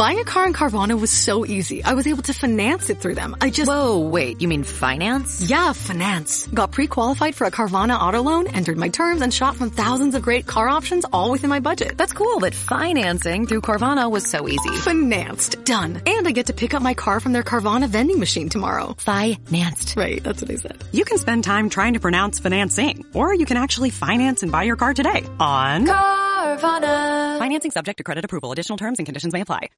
Buying a car in Carvana was so easy. I was able to finance it through them. Whoa, wait, you mean finance? Yeah, finance. Got pre-qualified for a Carvana auto loan, entered my terms, and shot from thousands of great car options all within my budget. That's cool, but financing through Carvana was so easy. Financed. Done. And I get to pick up my car from their Carvana vending machine tomorrow. Financed. Right, that's what I said. You can spend time trying to pronounce financing, or you can actually finance and buy your car today on Carvana. Financing subject to credit approval. Additional terms and conditions may apply.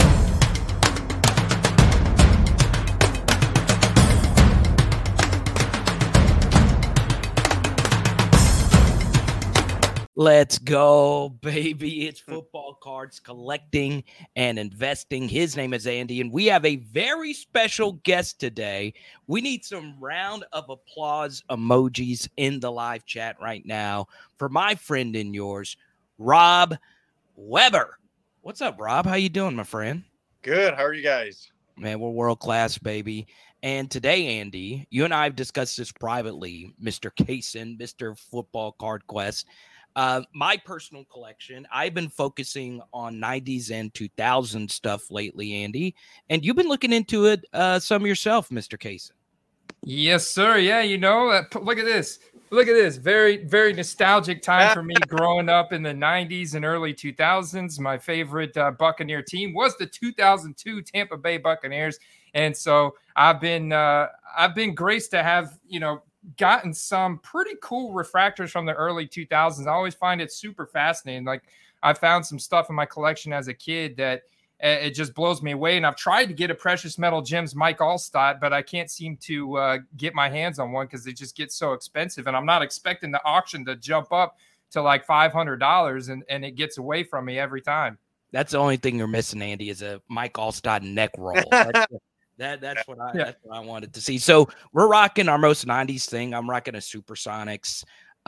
Let's go, baby. It's football cards collecting and investing. His name is Andy, and we have a very special guest today. We need some round of applause emojis in the live chat right now for my friend and yours, Rob Weber. What's up, Rob? How you doing, my friend? Good. How are you guys? Man, we're world class, baby. And today, Andy, you and I have discussed this privately, Mr. Kaysen, Mr. Football Card Quest. My personal collection, I've been focusing on 90s and 2000s stuff lately, Andy, and you've been looking into it some yourself, Mr. Kaysen. Yes, sir. Yeah, look at this. Look at this. Very, very nostalgic time for me growing up in the 90s and early 2000s. My favorite Buccaneer team was the 2002 Tampa Bay Buccaneers. And so I've been graced to have, gotten some pretty cool refractors from the early 2000s. I always find it super fascinating. Like, I found some stuff in my collection as a kid that it just blows me away. And I've tried to get a Precious Metal Gems Mike Allstott, but I can't seem to get my hands on one because it just gets so expensive. And I'm not expecting the auction to jump up to like $500, and it gets away from me every time. That's the only thing you're missing, Andy, is a Mike Allstott neck roll. That's what I wanted to see. So we're rocking our most 90s thing. I'm rocking a Supersonics,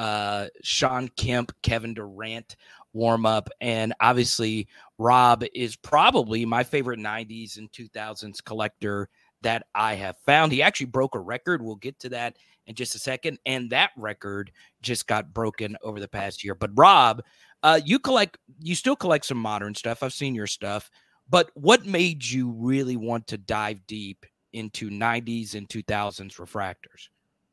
Sean Kemp, Kevin Durant warm up. And obviously Rob is probably my favorite 90s and 2000s collector that I have found. He actually broke a record. We'll get to that in just a second. And that record just got broken over the past year. But Rob, you still collect some modern stuff. I've seen your stuff. But what made you really want to dive deep into 90s and 2000s refractors?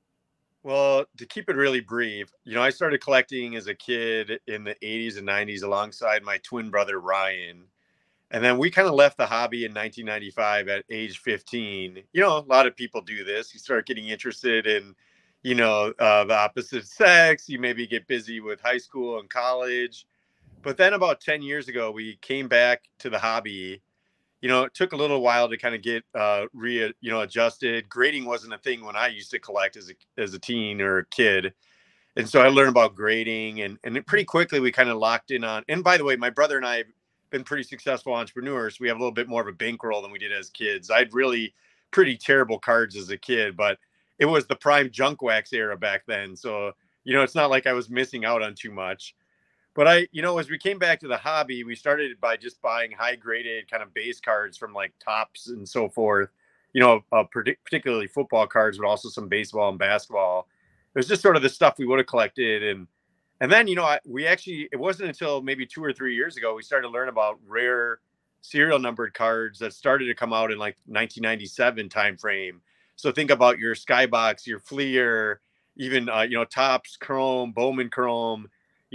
Well, to keep it really brief, I started collecting as a kid in the 80s and 90s alongside my twin brother, Ryan. And then we kind of left the hobby in 1995 at age 15. A lot of people do this. You start getting interested in, the opposite sex. You maybe get busy with high school and college. But then about 10 years ago, we came back to the hobby. It took a little while to kind of get adjusted. Grading wasn't a thing when I used to collect as a teen or a kid. And so I learned about grading, and pretty quickly we kind of locked in on. And by the way, my brother and I have been pretty successful entrepreneurs. We have a little bit more of a bankroll than we did as kids. I had really pretty terrible cards as a kid, but it was the prime junk wax era back then. So, it's not like I was missing out on too much. But as we came back to the hobby, we started by just buying high graded kind of base cards from like Topps and so forth, particularly football cards, but also some baseball and basketball. It was just sort of the stuff we would have collected. And then, it wasn't until maybe 2 or 3 years ago, we started to learn about rare serial numbered cards that started to come out in like 1997 timeframe. So think about your Skybox, your Fleer, even, Topps Chrome, Bowman Chrome,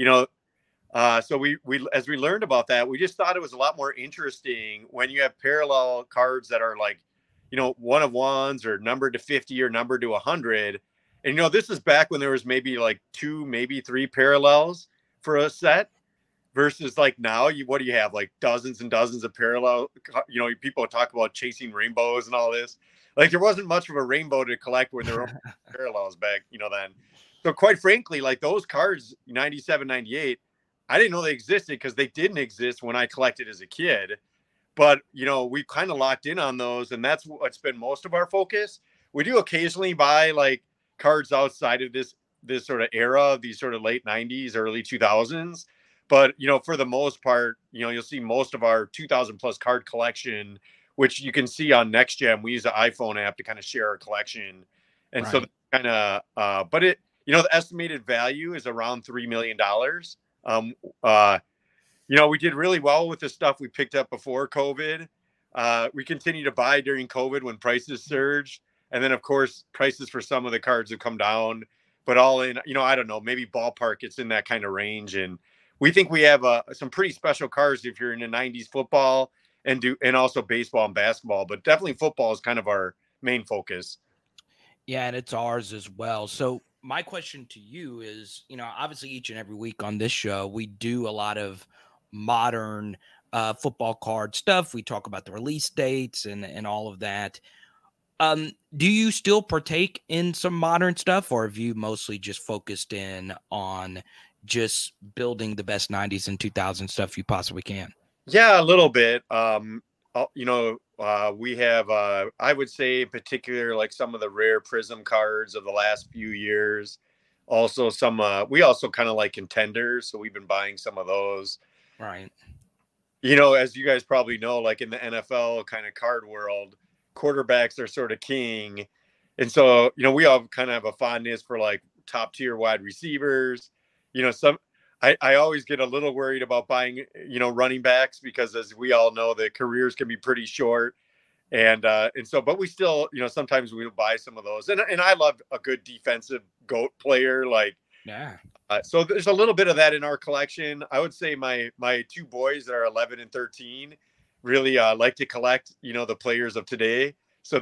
so we as we learned about that, we just thought it was a lot more interesting when you have parallel cards that are like, 1 of 1s or numbered to 50 or numbered to 100. And, this is back when there was maybe like 2, maybe 3 parallels for a set versus like now what do you have? Like dozens and dozens of parallel, people talk about chasing rainbows and all this. Like there wasn't much of a rainbow to collect when there were parallels back, then. So quite frankly, like those cards, 97, 98, I didn't know they existed because they didn't exist when I collected as a kid. But, we kind of locked in on those, and that's what's been most of our focus. We do occasionally buy like cards outside of this sort of era, these sort of late 90s, early 2000s. But, for the most part, you'll see most of our 2000 plus card collection, which you can see on Next Gen. We use the iPhone app to kind of share our collection. And so kind of, but the estimated value is around $3 million. We did really well with the stuff we picked up before COVID. We continue to buy during COVID when prices surged. And then, of course, prices for some of the cards have come down. But all in, I don't know, maybe ballpark, it's in that kind of range. And we think we have some pretty special cards if you're into 90s football and also baseball and basketball. But definitely football is kind of our main focus. Yeah, and it's ours as well. So my question to you is, obviously each and every week on this show, we do a lot of modern football card stuff. We talk about the release dates and all of that. Do you still partake in some modern stuff, or have you mostly just focused in on just building the best 90s and 2000s stuff you possibly can? Yeah, a little bit. We have, I would say in particular, like some of the rare Prism cards of the last few years. Also we also kind of like contenders. So we've been buying some of those. Right. As you guys probably know, like in the NFL kind of card world, quarterbacks are sort of king. And so, we all kind of have a fondness for like top tier wide receivers. I always get a little worried about buying, running backs because as we all know, the careers can be pretty short. But we still, sometimes we'll buy some of those. And I love a good defensive GOAT player. Like, yeah. So there's a little bit of that in our collection. I would say my two boys that are 11 and 13 really like to collect, the players of today. So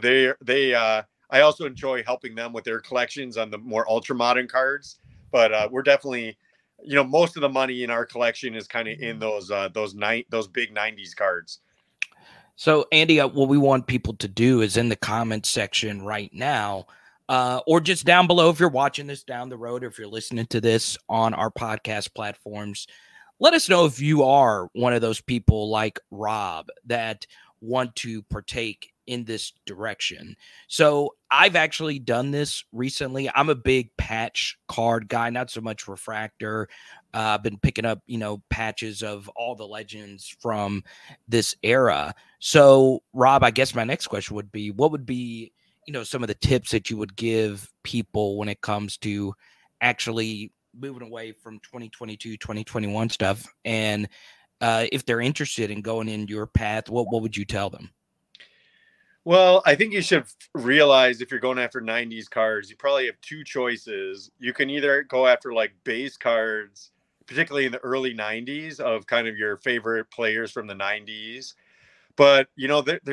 I also enjoy helping them with their collections on the more ultra modern cards. But we're definitely, most of the money in our collection is kind of in those big 90s cards. So, Andy, what we want people to do is in the comments section right now, or just down below if you're watching this down the road, or if you're listening to this on our podcast platforms, let us know if you are one of those people like Rob that want to partake in this direction. So I've actually done this recently. I'm a big patch card guy, not so much refractor. I've been picking up, patches of all the legends from this era. So Rob, I guess my next question would be, what would be, some of the tips that you would give people when it comes to actually moving away from 2022, 2021 stuff? And if they're interested in going in your path, what would you tell them? Well, I think you should realize if you're going after 90s cards, you probably have two choices. You can either go after like base cards, particularly in the early 90s of kind of your favorite players from the 90s. But, they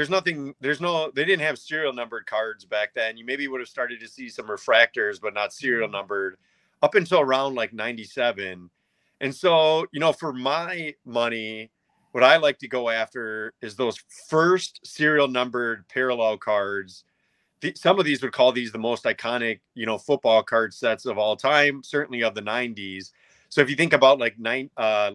didn't have serial numbered cards back then. You maybe would have started to see some refractors, but not serial numbered up until around like 97. And so, for my money, what I like to go after is those first serial numbered parallel cards. Some of these would call these the most iconic, football card sets of all time, certainly of the 90s. So if you think about in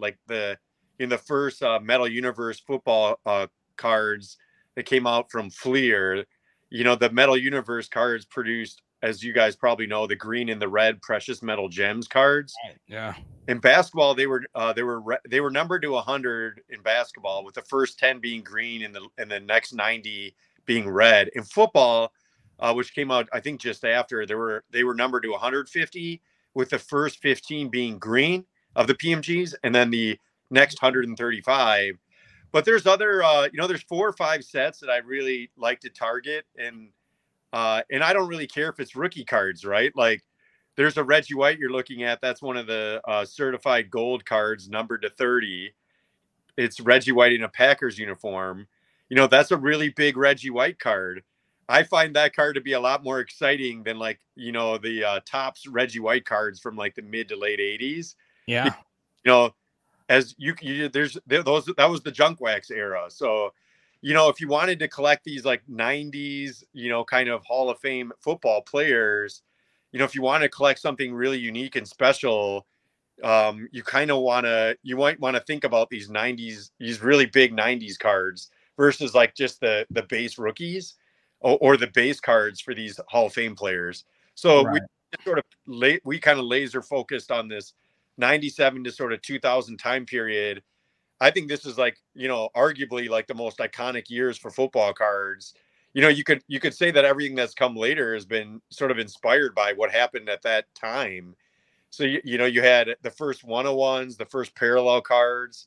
the first Metal Universe football cards that came out from Fleer, the Metal Universe cards produced, as you guys probably know, the green and the red precious metal gems cards. Yeah. In basketball, they were numbered to 100 in basketball, with the first 10 being green and the next 90 being red. In football, which came out I think just after, they were numbered to 150, with the first 15 being green of the PMGs, and then the next 135. But there's other, there's 4 or 5 sets that I really like to target, and I don't really care if it's rookie cards, right? Like, there's a Reggie White you're looking at. That's one of the certified gold cards, numbered to 30. It's Reggie White in a Packers uniform. That's a really big Reggie White card. I find that card to be a lot more exciting than the Topps Reggie White cards from like the mid to late 80s. Yeah. As that was the junk wax era. So, if you wanted to collect these like 90s, kind of Hall of Fame football players, if you want to collect something really unique and special, you might want to think about these really big 90s cards versus like just the base rookies or the base cards for these Hall of Fame players. So right. we kind of laser focused on this 97 to sort of 2000 time period. I think this is like, arguably like the most iconic years for football cards. You could say that everything that's come later has been sort of inspired by what happened at that time. So, you had the first 101s, the first parallel cards.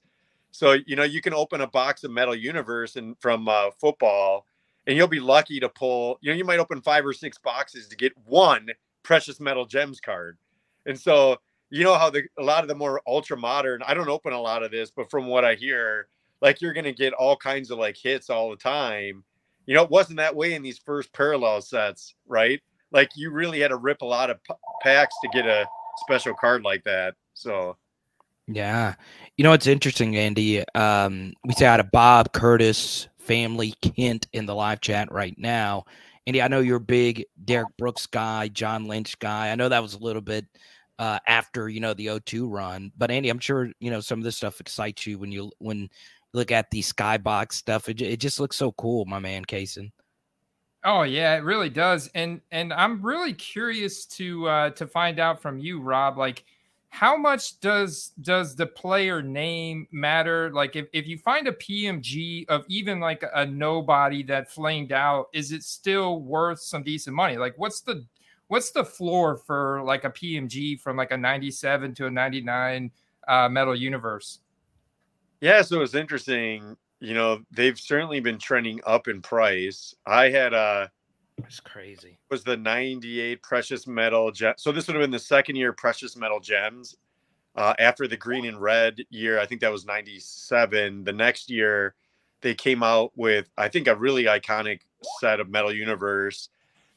So, you can open a box of Metal Universe and from football, and you'll be lucky to pull, you might open 5 or 6 boxes to get one Precious Metal Gems card. And so, how a lot of the more ultra modern, I don't open a lot of this, but from what I hear, like you're going to get all kinds of like hits all the time. It wasn't that way in these first parallel sets, right? Like you really had to rip a lot of packs to get a special card like that. So, yeah. It's interesting, Andy. We say out of Bob, Curtis, family, Kent in the live chat right now. Andy, I know you're a big Derek Brooks guy, John Lynch guy. I know that was a little bit after, the 0-2 run, but Andy, I'm sure, some of this stuff excites you when you look at the Skybox stuff. It just looks so cool, my man, Kaysen. Oh yeah, it really does. And I'm really curious to find out from you, Rob, like how much does the player name matter? Like if you find a PMG of even like a nobody that flamed out, is it still worth some decent money? Like what's the floor for like a PMG from like a 97 to a 99 Metal Universe? Yeah, so it's interesting. They've certainly been trending up in price. I had it's crazy. Was the 98 Precious Metal Gem. So this would have been the second year Precious Metal Gems. After the green and red year, I think that was 97. The next year, they came out with, I think, a really iconic set of Metal Universe.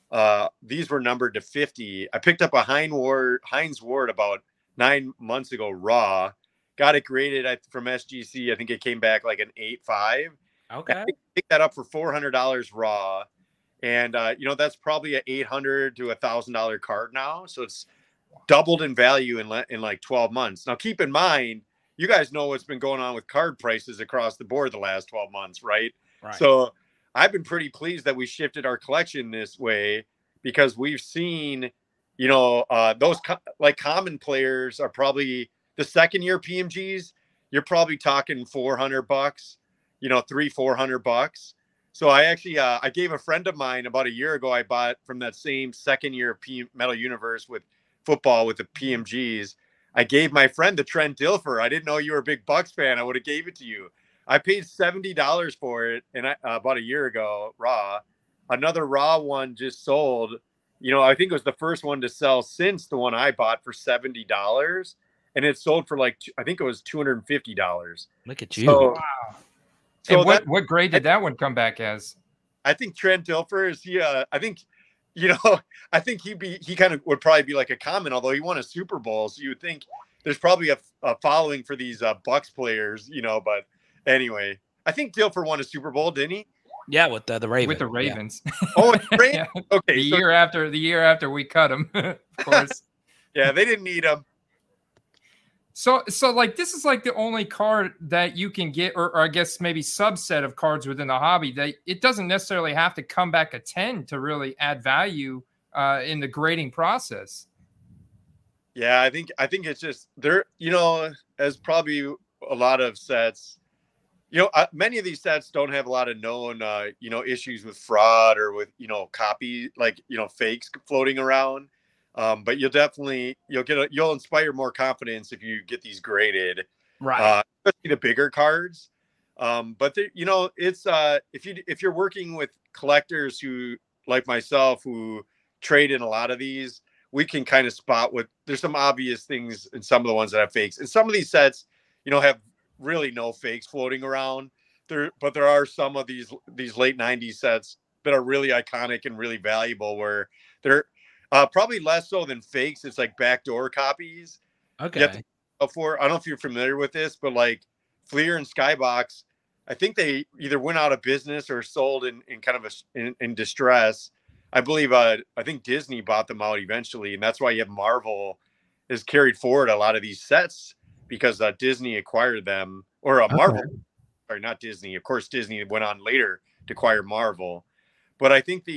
These were numbered to 50. I picked up a Heinz Ward about 9 months ago, raw. Got it graded from SGC. I think it came back like an 8.5. Okay. I picked that up for $400 raw. And, that's probably an $800 to $1,000 card now. So it's doubled in value in like 12 months. Now, keep in mind, you guys know what's been going on with card prices across the board the last 12 months, right? So I've been pretty pleased that we shifted our collection this way because we've seen, those like common players are probably the second year PMGs. You're probably talking $400, $300-$400. So I actually, I gave a friend of mine about a year ago, I bought from that same second year Metal Universe with football with the PMGs. I gave my friend the Trent Dilfer. I didn't know you were a big Bucks fan. I would have gave it to you. I paid $70 for it, and about a year ago, raw. Another raw one just sold. I think it was the first one to sell since the one I bought for $70, and it sold for like I think it was $250. Look at you! So, wow. So and what grade did that one come back as? I think Trent Dilfer is I think. I think he kind of would probably be like a common, although he won a Super Bowl. So you would think there's probably a following for these Bucks players, but anyway, I think Dilfer won a Super Bowl, didn't he? Yeah, with the Ravens. With the Ravens. Yeah. Oh, yeah. Okay. The year after we cut him, of course. Yeah, they didn't need him. So like this is like the only card that you can get, or I guess maybe subset of cards within the hobby that it doesn't necessarily have to come back a 10 to really add value in the grading process. Yeah, I think it's just there, as probably a lot of sets, many of these sets don't have a lot of known, issues with fraud or with, copy, like, fakes floating around. But you'll inspire more confidence if you get these graded, right? Especially the bigger cards. But it's if you're working with collectors who like myself who trade in a lot of these, we can kind of spot there's some obvious things in some of the ones that have fakes, and some of these sets, have really no fakes floating around. But there are some of these late 90s sets that are really iconic and really valuable where they're probably less so than fakes. It's like backdoor copies. Okay. I don't know if you're familiar with this, but like Fleer and Skybox, I think they either went out of business or sold in kind of in distress. I believe, I think Disney bought them out eventually. And that's why you have Marvel has carried forward a lot of these sets because Disney acquired them or Marvel. Sorry, not Disney. Of course, Disney went on later to acquire Marvel. But I think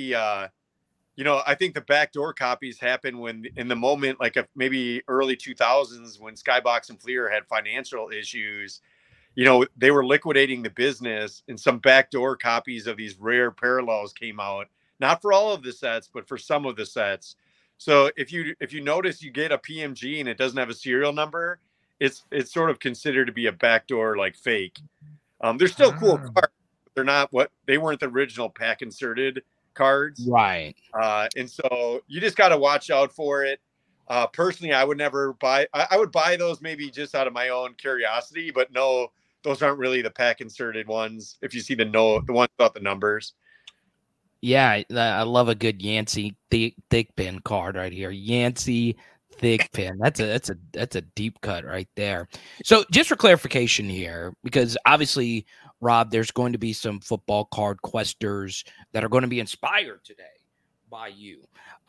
I think the backdoor copies happen when in the moment, like maybe early 2000s when Skybox and Fleer had financial issues, they were liquidating the business and some backdoor copies of these rare parallels came out, not for all of the sets, but for some of the sets. So if you notice you get a PMG and it doesn't have a serial number, it's sort of considered to be a backdoor like fake. They're still cool cards. They're not they weren't the original pack inserted cards. Right. And so you just got to watch out for it. Personally, I would never buy. I would buy those maybe just out of my own curiosity, but no, those aren't really the pack inserted ones. If you see the ones without the numbers. Yeah, I love a good Yancey thick pin card right here. Yancey thick pin. That's a deep cut right there. So just for clarification here, because obviously, Rob, there's going to be some football card questers that are going to be inspired today by you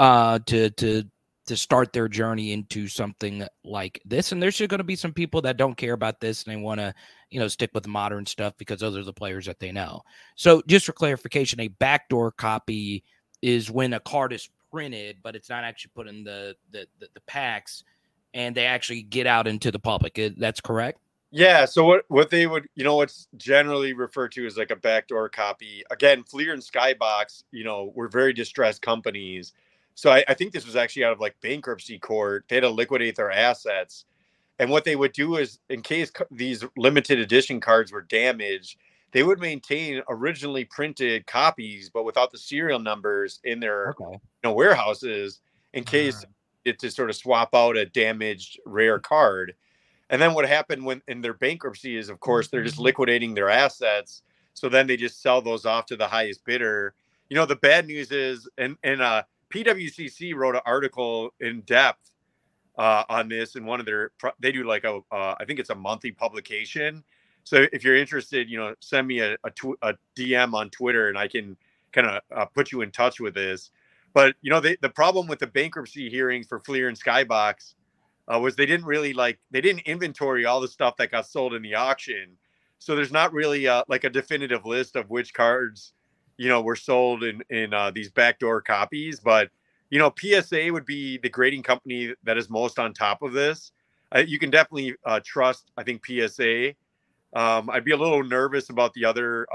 to start their journey into something like this. And there's going to be some people that don't care about this and they want to, stick with modern stuff because those are the players that they know. So just for clarification, a backdoor copy is when a card is printed, but it's not actually put in the packs and they actually get out into the public. That's correct? Yeah. So what they would, what's generally referred to as like a backdoor copy. Again, Fleer and Skybox, were very distressed companies. So I think this was actually out of like bankruptcy court. They had to liquidate their assets. And what they would do is, in case these limited edition cards were damaged, they would maintain originally printed copies, but without the serial numbers in their warehouses in case it to sort of swap out a damaged rare card. And then what happened when in their bankruptcy is, of course, they're just liquidating their assets. So then they just sell those off to the highest bidder. The bad news is, and PWCC wrote an article in depth on this in one of they do like I think it's a monthly publication. So if you're interested, send me a DM on Twitter and I can kind of put you in touch with this. But, the problem with the bankruptcy hearings for Fleer and Skybox was they didn't inventory all the stuff that got sold in the auction. So there's not really like a definitive list of which cards, were sold in these backdoor copies. But, PSA would be the grading company that is most on top of this. You can definitely trust, I think, PSA. I'd be a little nervous about the other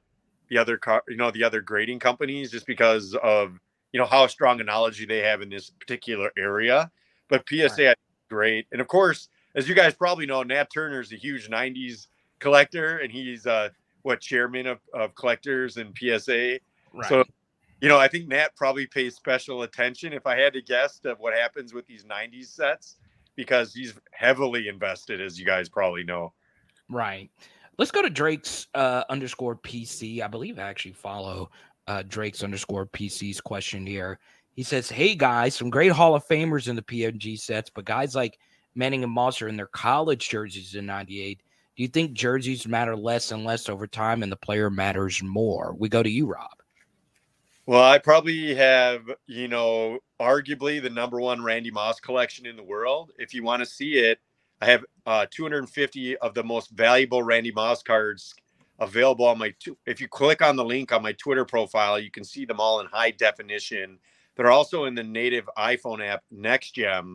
grading companies just because of, how strong a knowledge they have in this particular area. But PSA, right. Great. And of course, as you guys probably know, Nat Turner is a huge 90s collector, and he's chairman of collectors in PSA. Right. So, I think Nat probably pays special attention, if I had to guess, to what happens with these 90s sets, because he's heavily invested, as you guys probably know. Right. Let's go to Drake's _PC. I believe I actually follow Drake's _PC's question here. He says, hey, guys, some great Hall of Famers in the PMG sets, but guys like Manning and Moss are in their college jerseys in 98. Do you think jerseys matter less and less over time and the player matters more? We go to you, Rob. Well, I probably have, arguably the number one Randy Moss collection in the world. If you want to see it, I have 250 of the most valuable Randy Moss cards available on if you click on the link on my Twitter profile, you can see them all in high definition. They're also in the native iPhone app, NextGem.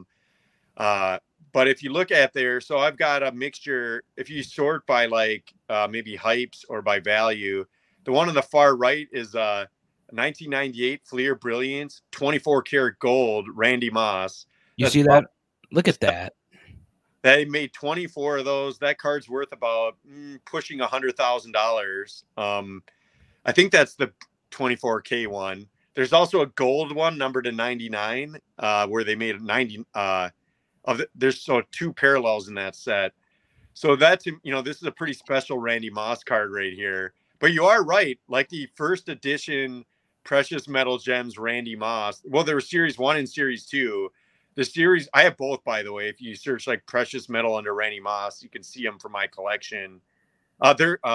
But if you look at so I've got a mixture. If you sort by maybe hypes or by value, the one on the far right is 1998 Fleer Brilliance 24 karat gold Randy Moss. You see that? Look at that. They made 24 of those. That card's worth about pushing $100,000. I think that's the 24K one. There's also a gold one numbered to 99, where they made 90 there's two parallels in that set. So that's, this is a pretty special Randy Moss card right here. But you are right. Like the first edition Precious Metal Gems Randy Moss. Well, there was Series 1 and Series 2. The series, I have both, by the way. If you search like Precious Metal under Randy Moss, you can see them from my collection. I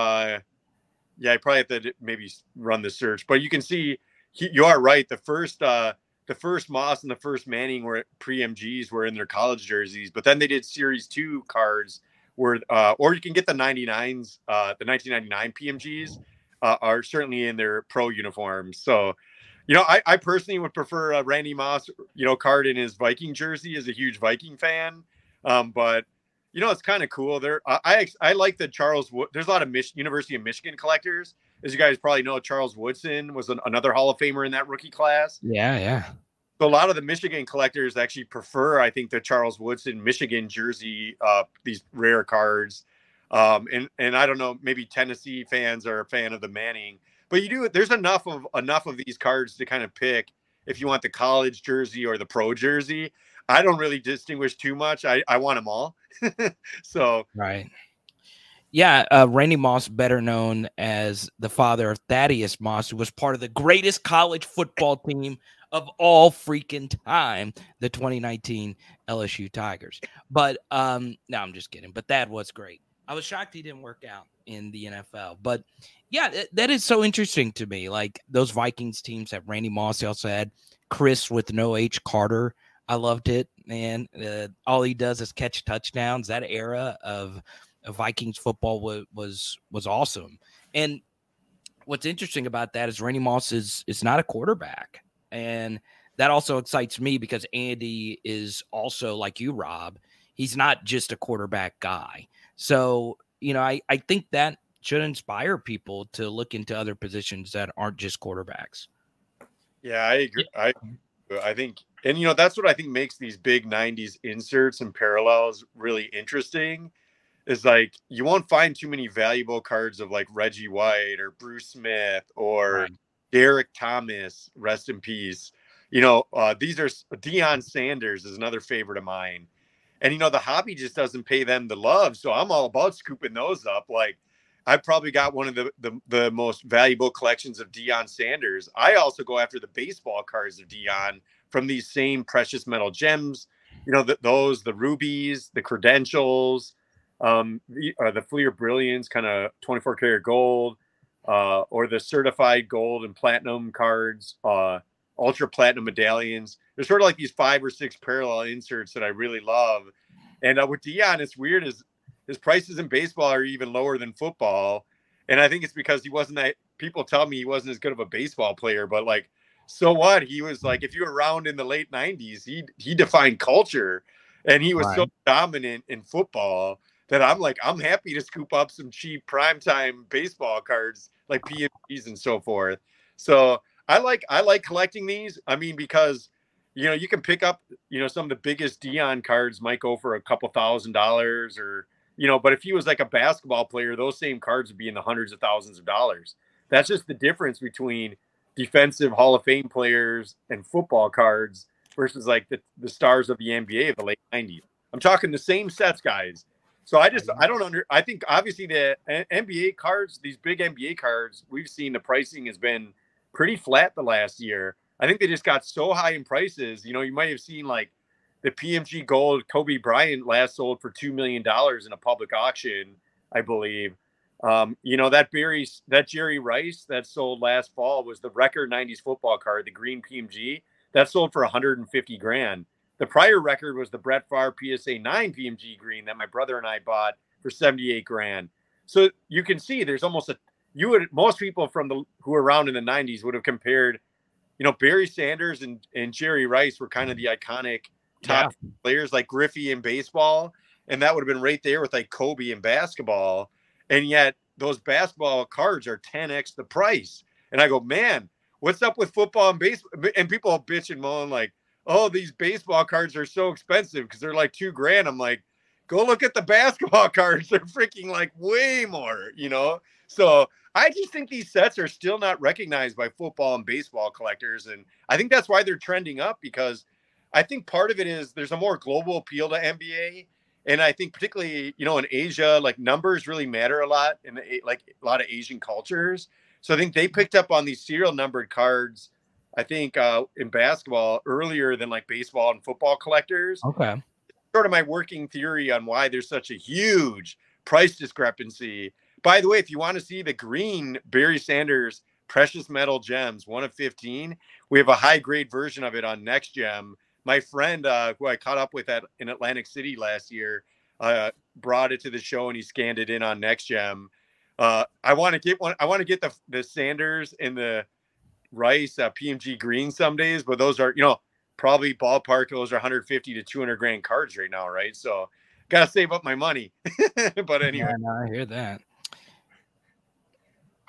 probably have to maybe run the search, but you can see you are right. The first Moss and the first Manning were pre-MGs were in their college jerseys, but then they did Series 2 cards where, or you can get the 99s, the 1999 PMGs are certainly in their pro uniforms. So, I personally would prefer a Randy Moss, card in his Viking jersey as a huge Viking fan. But, it's kind of cool. I like the Charles Wood. There's a lot of University of Michigan collectors. As you guys probably know, Charles Woodson was another Hall of Famer in that rookie class. Yeah. So a lot of the Michigan collectors actually prefer, I think, the Charles Woodson Michigan jersey, these rare cards. And I don't know, maybe Tennessee fans are a fan of the Manning, but there's enough of these cards to kind of pick if you want the college jersey or the pro jersey. I don't really distinguish too much. I want them all. So right. Yeah, Randy Moss, better known as the father of Thaddeus Moss, who was part of the greatest college football team of all freaking time, the 2019 LSU Tigers. But no, I'm just kidding. But that was great. I was shocked he didn't work out in the NFL. But yeah, that is so interesting to me. Like those Vikings teams have Randy Moss. They also had Chris with no H Carter. I loved it, man. All he does is catch touchdowns. That era of Vikings football was awesome. And what's interesting about that is Randy Moss is not a quarterback. And that also excites me because Andy is also like you, Rob. He's not just a quarterback guy. So, I think that should inspire people to look into other positions that aren't just quarterbacks. Yeah, I agree. I think, and that's what I think makes these big 90s inserts and parallels really interesting. Is like you won't find too many valuable cards of like Reggie White or Bruce Smith or Right. Derek Thomas, rest in peace. These are Deion Sanders is another favorite of mine. And, the hobby just doesn't pay them the love. So I'm all about scooping those up. Like I probably got one of the most valuable collections of Deion Sanders. I also go after the baseball cards of Deion from these same precious metal gems, the rubies, the credentials, the Fleer Brilliance kind of 24 karat gold, or the certified gold and platinum cards, ultra platinum medallions. There's sort of like these 5 or 6 parallel inserts that I really love. And with Deion, it's weird is his prices in baseball are even lower than football. And I think it's because people tell me he wasn't as good of a baseball player, but like, so what? He was like, if you were around in the late 90s, he defined culture, and he was so dominant in football that I'm happy to scoop up some cheap primetime baseball cards like PMGs and so forth. So I like collecting these. I mean, because, you can pick up, some of the biggest Deion cards might go for a couple $1,000s or, but if he was like a basketball player, those same cards would be in the hundreds of thousands of dollars. That's just the difference between defensive Hall of Fame players and football cards versus like the stars of the NBA of the late 90s. I'm talking the same sets, guys. So I think obviously the NBA cards, these big NBA cards, we've seen the pricing has been pretty flat the last year. I think they just got so high in prices. You might have seen like the PMG Gold Kobe Bryant last sold for $2 million in a public auction, I believe. That Jerry Rice that sold last fall was the record 90s football card, the green PMG that sold for $150,000. The prior record was the Brett Favre PSA 9 PMG green that my brother and I bought for $78,000. So you can see there's most people who were around in the 90s would have compared, Barry Sanders and Jerry Rice were kind of the iconic top players like Griffey in baseball. And that would have been right there with like Kobe in basketball. And yet those basketball cards are 10x the price. And I go, man, what's up with football and baseball? And people bitch and moan like, oh, these baseball cards are so expensive because they're like $2,000. I'm like, go look at the basketball cards. They're freaking like way more, So I just think these sets are still not recognized by football and baseball collectors. And I think that's why they're trending up, because I think part of it is there's a more global appeal to NBA. And I think particularly, in Asia, like numbers really matter a lot in like a lot of Asian cultures. So I think they picked up on these serial numbered cards, I think, in basketball earlier than like baseball and football collectors. Okay. Sort of my working theory on why there's such a huge price discrepancy. By the way, if you want to see the green Barry Sanders precious metal gems, 1 of 15, we have a high grade version of it on Next Gem. My friend who I caught up with in Atlantic City last year brought it to the show, and he scanned it in on Next Gem. I want to get one. I want to get the Sanders and the Rice PMG green some days, but those are, probably ballpark. Those are 150 to 200 grand cards right now, right? So got to save up my money. But anyway, I hear that.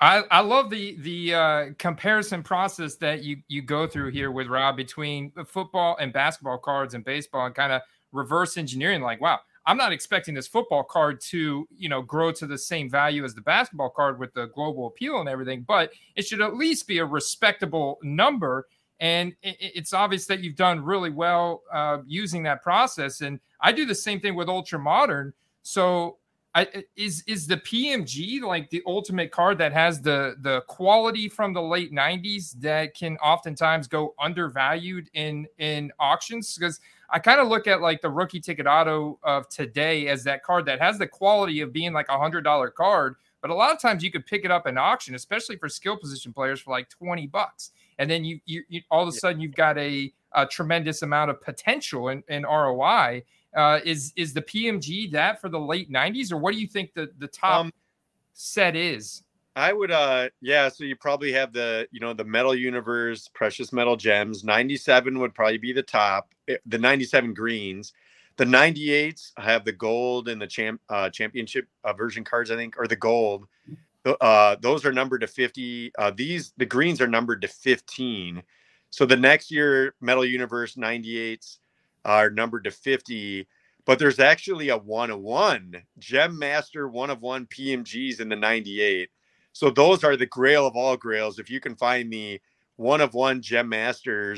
I love the comparison process that you go through here with Rob between football and basketball cards and baseball, and kind of reverse engineering. Like, wow, I'm not expecting this football card to, grow to the same value as the basketball card with the global appeal and everything, but it should at least be a respectable number. And it's obvious that you've done really well using that process. And I do the same thing with Ultra Modern. So is the PMG like the ultimate card that has the quality from the late 90s that can oftentimes go undervalued in auctions? Because I kind of look at like the rookie ticket auto of today as that card that has the quality of being like $100 card, but a lot of times you could pick it up in auction, especially for skill position players, for like $20, and then you all of a sudden you've got a tremendous amount of potential in ROI. Is the PMG that for the late 90s, or what do you think the top set is? I would, so you probably have the Metal Universe, Precious Metal Gems. 97 would probably be the top, the 97 greens. The 98s have the gold and the championship version cards, I think, or the gold. Those are numbered to 50. The greens are numbered to 15. So the next year, Metal Universe 98s are numbered to 50, but there's actually a 1-of-1 Gem Master 1-of-1 PMGs in the 98. So those are the grail of all grails. If you can find the 1-of-1 Gem Masters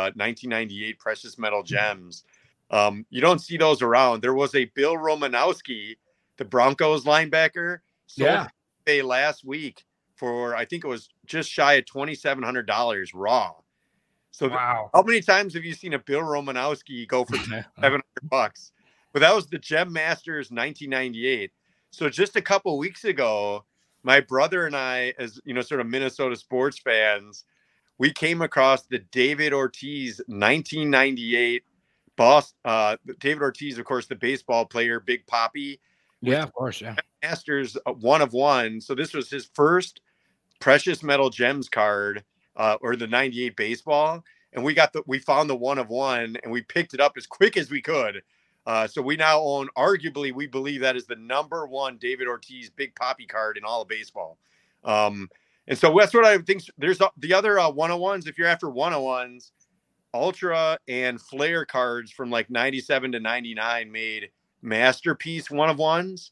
1998 Precious Metal Gems, you don't see those around. There was a Bill Romanowski, the Broncos linebacker, sold last week for, I think it was just shy of $2,700 raw. So wow. How many times have you seen a Bill Romanowski go for $700? But that was the Gem Masters 1998. So just a couple weeks ago, my brother and I, as sort of Minnesota sports fans, we came across the David Ortiz 1998 David Ortiz, of course, the baseball player, Big Papi. Yeah, of course. Yeah. Masters 1-of-1. So this was his first Precious Metal Gems card, or the 98 baseball. And we found the 1-of-1 and we picked it up as quick as we could. So we now own, arguably, we believe that is the number one David Ortiz Big Papi card in all of baseball. And so that's what I think. There's the other 1-of-1s. If you're after 1-of-1s, Ultra and Flair cards from like 97 to 99 made masterpiece 1-of-1s.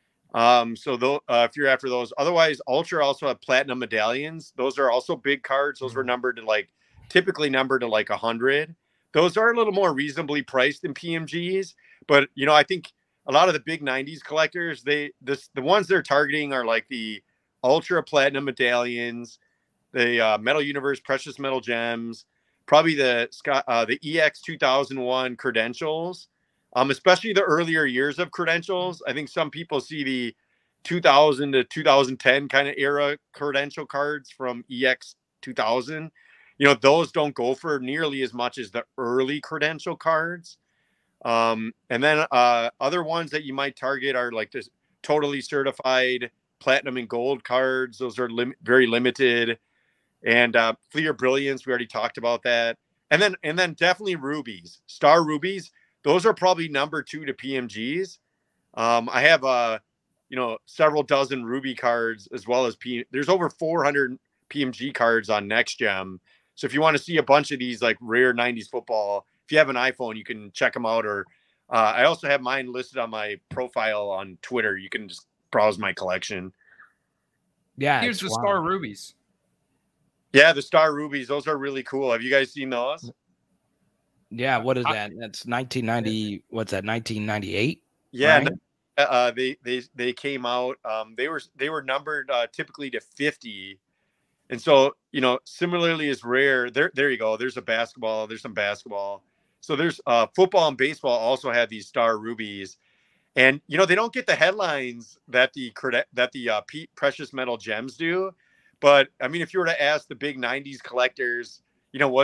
So if you're after those, otherwise Ultra also have platinum medallions. Those are also big cards. Those were typically numbered to like 100. Those are a little more reasonably priced than PMGs, but I think a lot of the big 90s collectors, the ones they're targeting are like the Ultra platinum medallions, the Metal Universe Precious Metal Gems, probably the EX 2001 credentials, especially the earlier years of credentials. I think some people see the 2000 to 2010 kind of era credential cards from EX 2000. Those don't go for nearly as much as the early credential cards. And then other ones that you might target are like this totally certified platinum and gold cards. Those are very limited. And Fleer Brilliance, we already talked about that. And then definitely rubies, star rubies. Those are probably number 2 to PMGs. I have several dozen ruby cards as well as there's over 400 PMG cards on Next Gem. So if you want to see a bunch of these like rare 90s football, if you have an iPhone, you can check them out. Or I also have mine listed on my profile on Twitter. You can just browse my collection. Yeah. Here's the Star Rubies. Yeah, the Star Rubies. Those are really cool. Have you guys seen those? Yeah. What is that? That's 1990. What's that? 1998. Yeah. Right? They came out. They were numbered typically to 50. And so, similarly as rare, there you go. There's some basketball. So there's football and baseball also have these Star Rubies. And, they don't get the headlines that the Precious Metal Gems do. But I mean, if you were to ask the big 90s collectors, where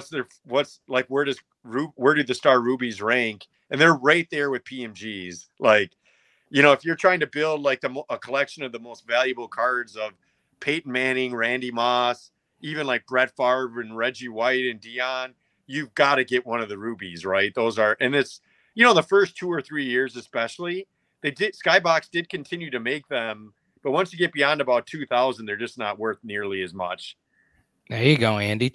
do the Star Rubies rank? And they're right there with PMGs. Like, if you're trying to build like a collection of the most valuable cards of Peyton Manning, Randy Moss, even like Brett Favre and Reggie White and Dion, you've got to get one of the rubies, right? Those are, and it's, the first 2 or 3 years, especially Skybox did continue to make them, But once you get beyond about 2,000, they're just not worth nearly as much. There you go, Andy.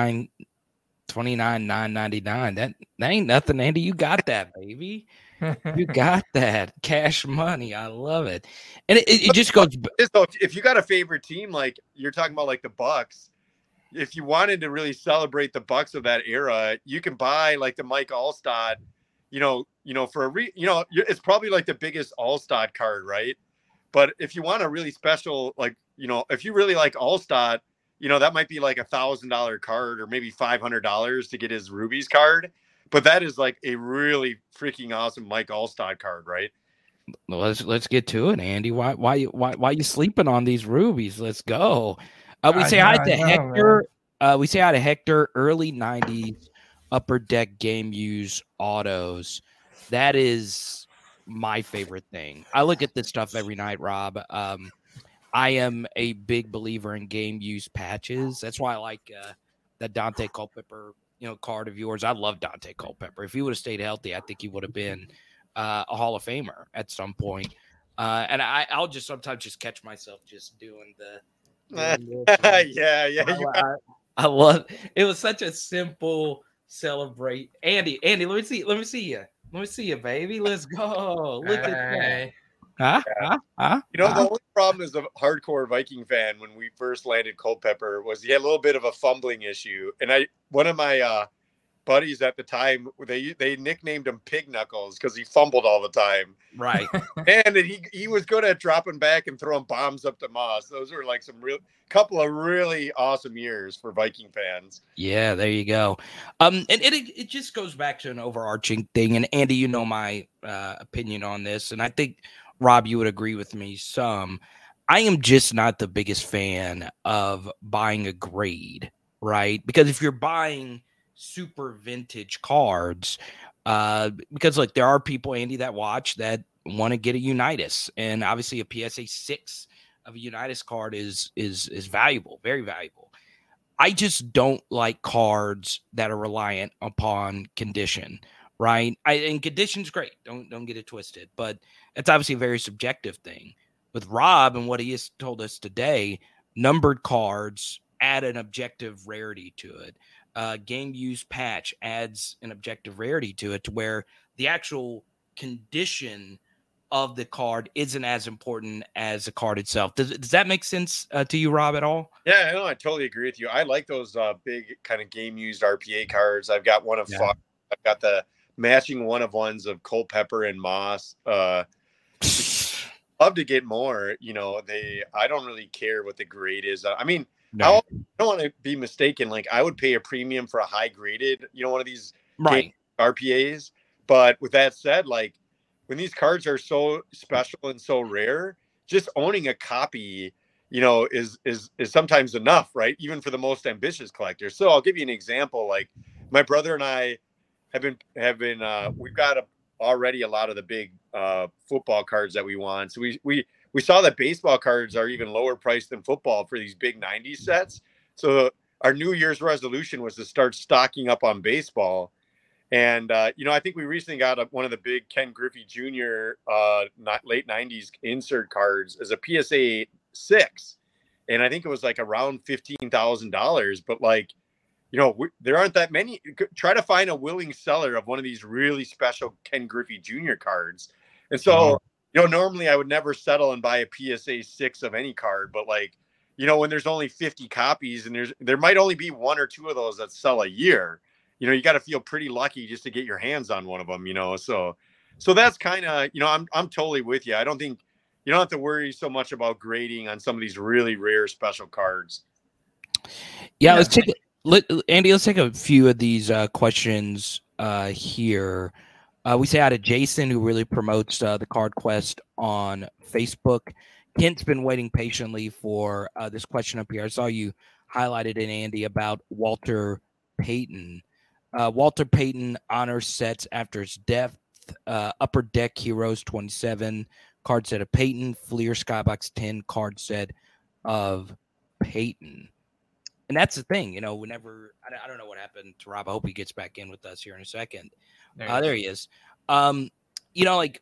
29,999. That ain't nothing, Andy. You got that, baby. You got that cash money. I love it. And it just goes. So if you got a favorite team, like you're talking about, like the Bucks, if you wanted to really celebrate the Bucks of that era, you can buy like the Mike Alstott, for it's probably like the biggest Alstott card, right? But if you want a really special, like, if you really like Alstott, that might be like $1,000 card or maybe $500 to get his Rubies card. But that is like a really freaking awesome Mike Alstott card, right? Well, let's get to it, Andy. Why you sleeping on these Rubies? Let's go. We say hi to Hector. We say hi to Hector. Early 90s Upper Deck game use autos. That is my favorite thing. I look at this stuff every night, Rob. I am a big believer in game use patches. That's why I like that Dante Culpepper, card of yours. I love Dante Culpepper. If he would have stayed healthy, I think he would have been a Hall of Famer at some point. And I'll just sometimes just catch myself just doing the. I love. It was such a simple celebrate. Andy, let me see you. Let me see you, baby. Let's go. Look at that. The only problem as a hardcore Viking fan when we first landed Culpepper was he had a little bit of a fumbling issue. And one of my buddies at the time, they nicknamed him Pig Knuckles because he fumbled all the time. Right. And he was good at dropping back and throwing bombs up to Moss. Those were like couple of really awesome years for Viking fans. Yeah, there you go. And it just goes back to an overarching thing. And Andy, my opinion on this, and I think Rob, you would agree with me some. I am just not the biggest fan of buying a grade, right? Because if you're buying super vintage cards, because like there are people, Andy, that watch that want to get a Unitas, and obviously a PSA 6 of a Unitas card is valuable, very valuable. I just don't like cards that are reliant upon condition. Right. And condition's great. Don't get it twisted, but it's obviously a very subjective thing. With Rob and what he has told us today, numbered cards add an objective rarity to it. Game use patch adds an objective rarity to it, to where the actual condition of the card isn't as important as the card itself. Does that make sense to you, Rob, at all? Yeah, no, I totally agree with you. I like those big kind of game used RPA cards. I've got one of Fox. I've got the matching one of ones of Culpepper and Moss. Love to get more. I don't really care what the grade is. I mean, no. I don't want to be mistaken. Like, I would pay a premium for a high graded, one of these RPAs. But with that said, like, when these cards are so special and so rare, just owning a copy, is sometimes enough, right? Even for the most ambitious collectors. So I'll give you an example. Like, my brother and I have been we've got already a lot of the big football cards that we want. So we saw that baseball cards are even lower priced than football for these big 90s sets. So our New Year's resolution was to start stocking up on baseball. And, I think we recently got one of the big Ken Griffey Jr. Late 90s insert cards as a PSA 6. And I think it was like around $15,000. But like, there aren't that many. Try to find a willing seller of one of these really special Ken Griffey Jr. cards. And so, normally I would never settle and buy a PSA 6 of any card. But like, when there's only 50 copies and there might only be one or two of those that sell a year, you got to feel pretty lucky just to get your hands on one of them, So that's kind of, I'm totally with you. I don't think you don't have to worry so much about grading on some of these really rare special cards. Yeah. Andy, let's take a few of these questions here. We say hi to Jason, who really promotes the Card Quest on Facebook. Kent's been waiting patiently for this question up here. I saw you highlighted it, Andy, about Walter Payton. Walter Payton honors sets after his death. Upper Deck Heroes 27 card set of Payton. Fleer Skybox 10 card set of Payton. And that's the thing, whenever I don't know what happened to Rob. I hope he gets back in with us here in a second. There he is. Like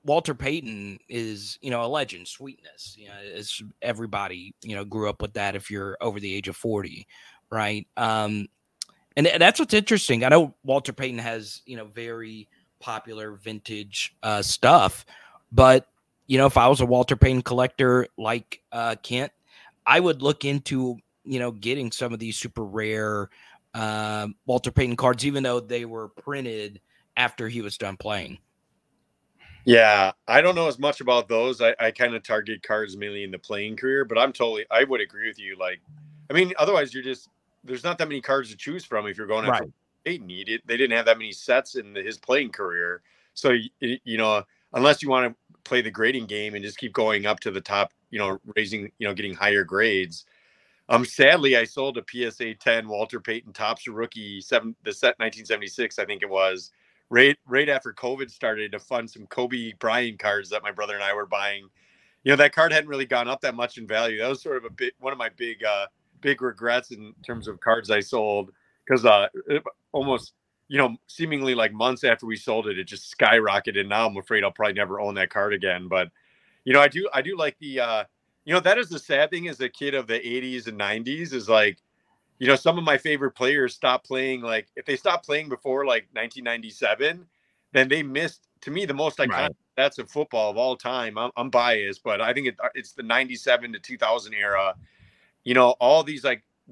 Walter Payton is, a legend, sweetness. It's everybody, grew up with that if you're over the age of 40, right? And that's what's interesting. I know Walter Payton has, very popular vintage stuff, but if I was a Walter Payton collector like Kent, I would look into, getting some of these super rare Walter Payton cards, even though they were printed after he was done playing. Yeah, I don't know as much about those. I kind of target cards mainly in the playing career, but I would agree with you. Like, I mean, otherwise there's not that many cards to choose from if you're going after Payton. They didn't have that many sets in his playing career. So, unless you want to play the grading game and just keep going up to the top, raising, getting higher grades. Sadly, I sold a PSA 10 Walter Payton Topps rookie the set 1976, I think it was. Right after COVID started to fund some Kobe Bryant cards that my brother and I were buying. That card hadn't really gone up that much in value. That was sort of one of my big regrets in terms of cards I sold, because almost, seemingly like months after we sold it, it just skyrocketed. And now I'm afraid I'll probably never own that card again. But, I do like the, that is the sad thing as a kid of the 80s and 90s is like, some of my favorite players stopped playing. Like if they stopped playing before like 1997, then they missed, to me, the most iconic stats of football of all time. I'm biased, but I think it's the 97 to 2000 era. All these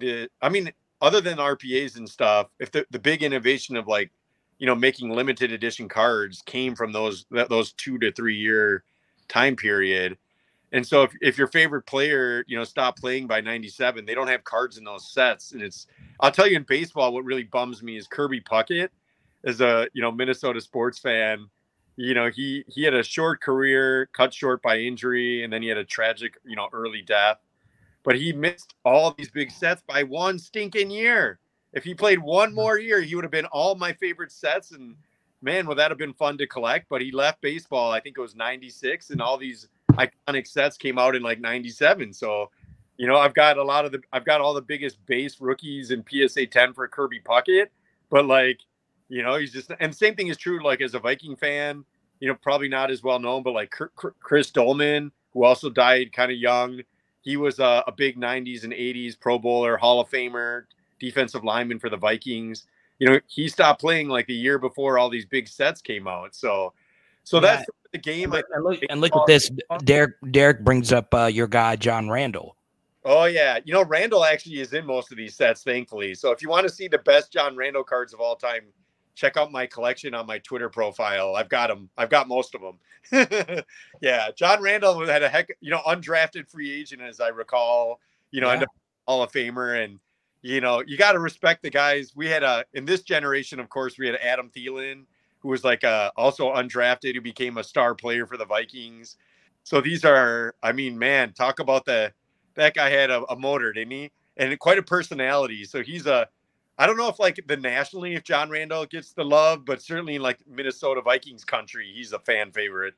other than RPAs and stuff, if the big innovation of like, making limited edition cards came from those 2 to 3 year time period. And so if your favorite player, stopped playing by 97, they don't have cards in those sets. And I'll tell you, in baseball, what really bums me is Kirby Puckett, as a, Minnesota sports fan. He had a short career, cut short by injury, and then he had a tragic, early death. But he missed all these big sets by one stinking year. If he played one more year, he would have been all my favorite sets. And man, would that have been fun to collect. But he left baseball, I think it was 96, and all these iconic sets came out in like 97. So, I've got all the biggest base rookies in PSA 10 for Kirby Puckett, but like, he's just, and the same thing is true, like as a Viking fan, probably not as well known, but like Chris Dolman, who also died kind of young. He was a big 90s and 80s Pro Bowler, Hall of Famer, defensive lineman for the Vikings. He stopped playing like a year before all these big sets came out. So that's the game. And look at this. Derek brings up your guy, John Randall. Oh, yeah. Randall actually is in most of these sets, thankfully. So if you want to see the best John Randall cards of all time, check out my collection on my Twitter profile. I've got them. I've got most of them. Yeah. John Randall had a undrafted free agent, as I recall, ended up Hall of Famer. And, you got to respect the guys. We had in this generation, of course, we had Adam Thielen, who was like also undrafted, who became a star player for the Vikings. So these are, man, talk about that guy had a motor, didn't he? And quite a personality. So he's I don't know if like nationally, if John Randall gets the love, but certainly in like Minnesota Vikings country, he's a fan favorite.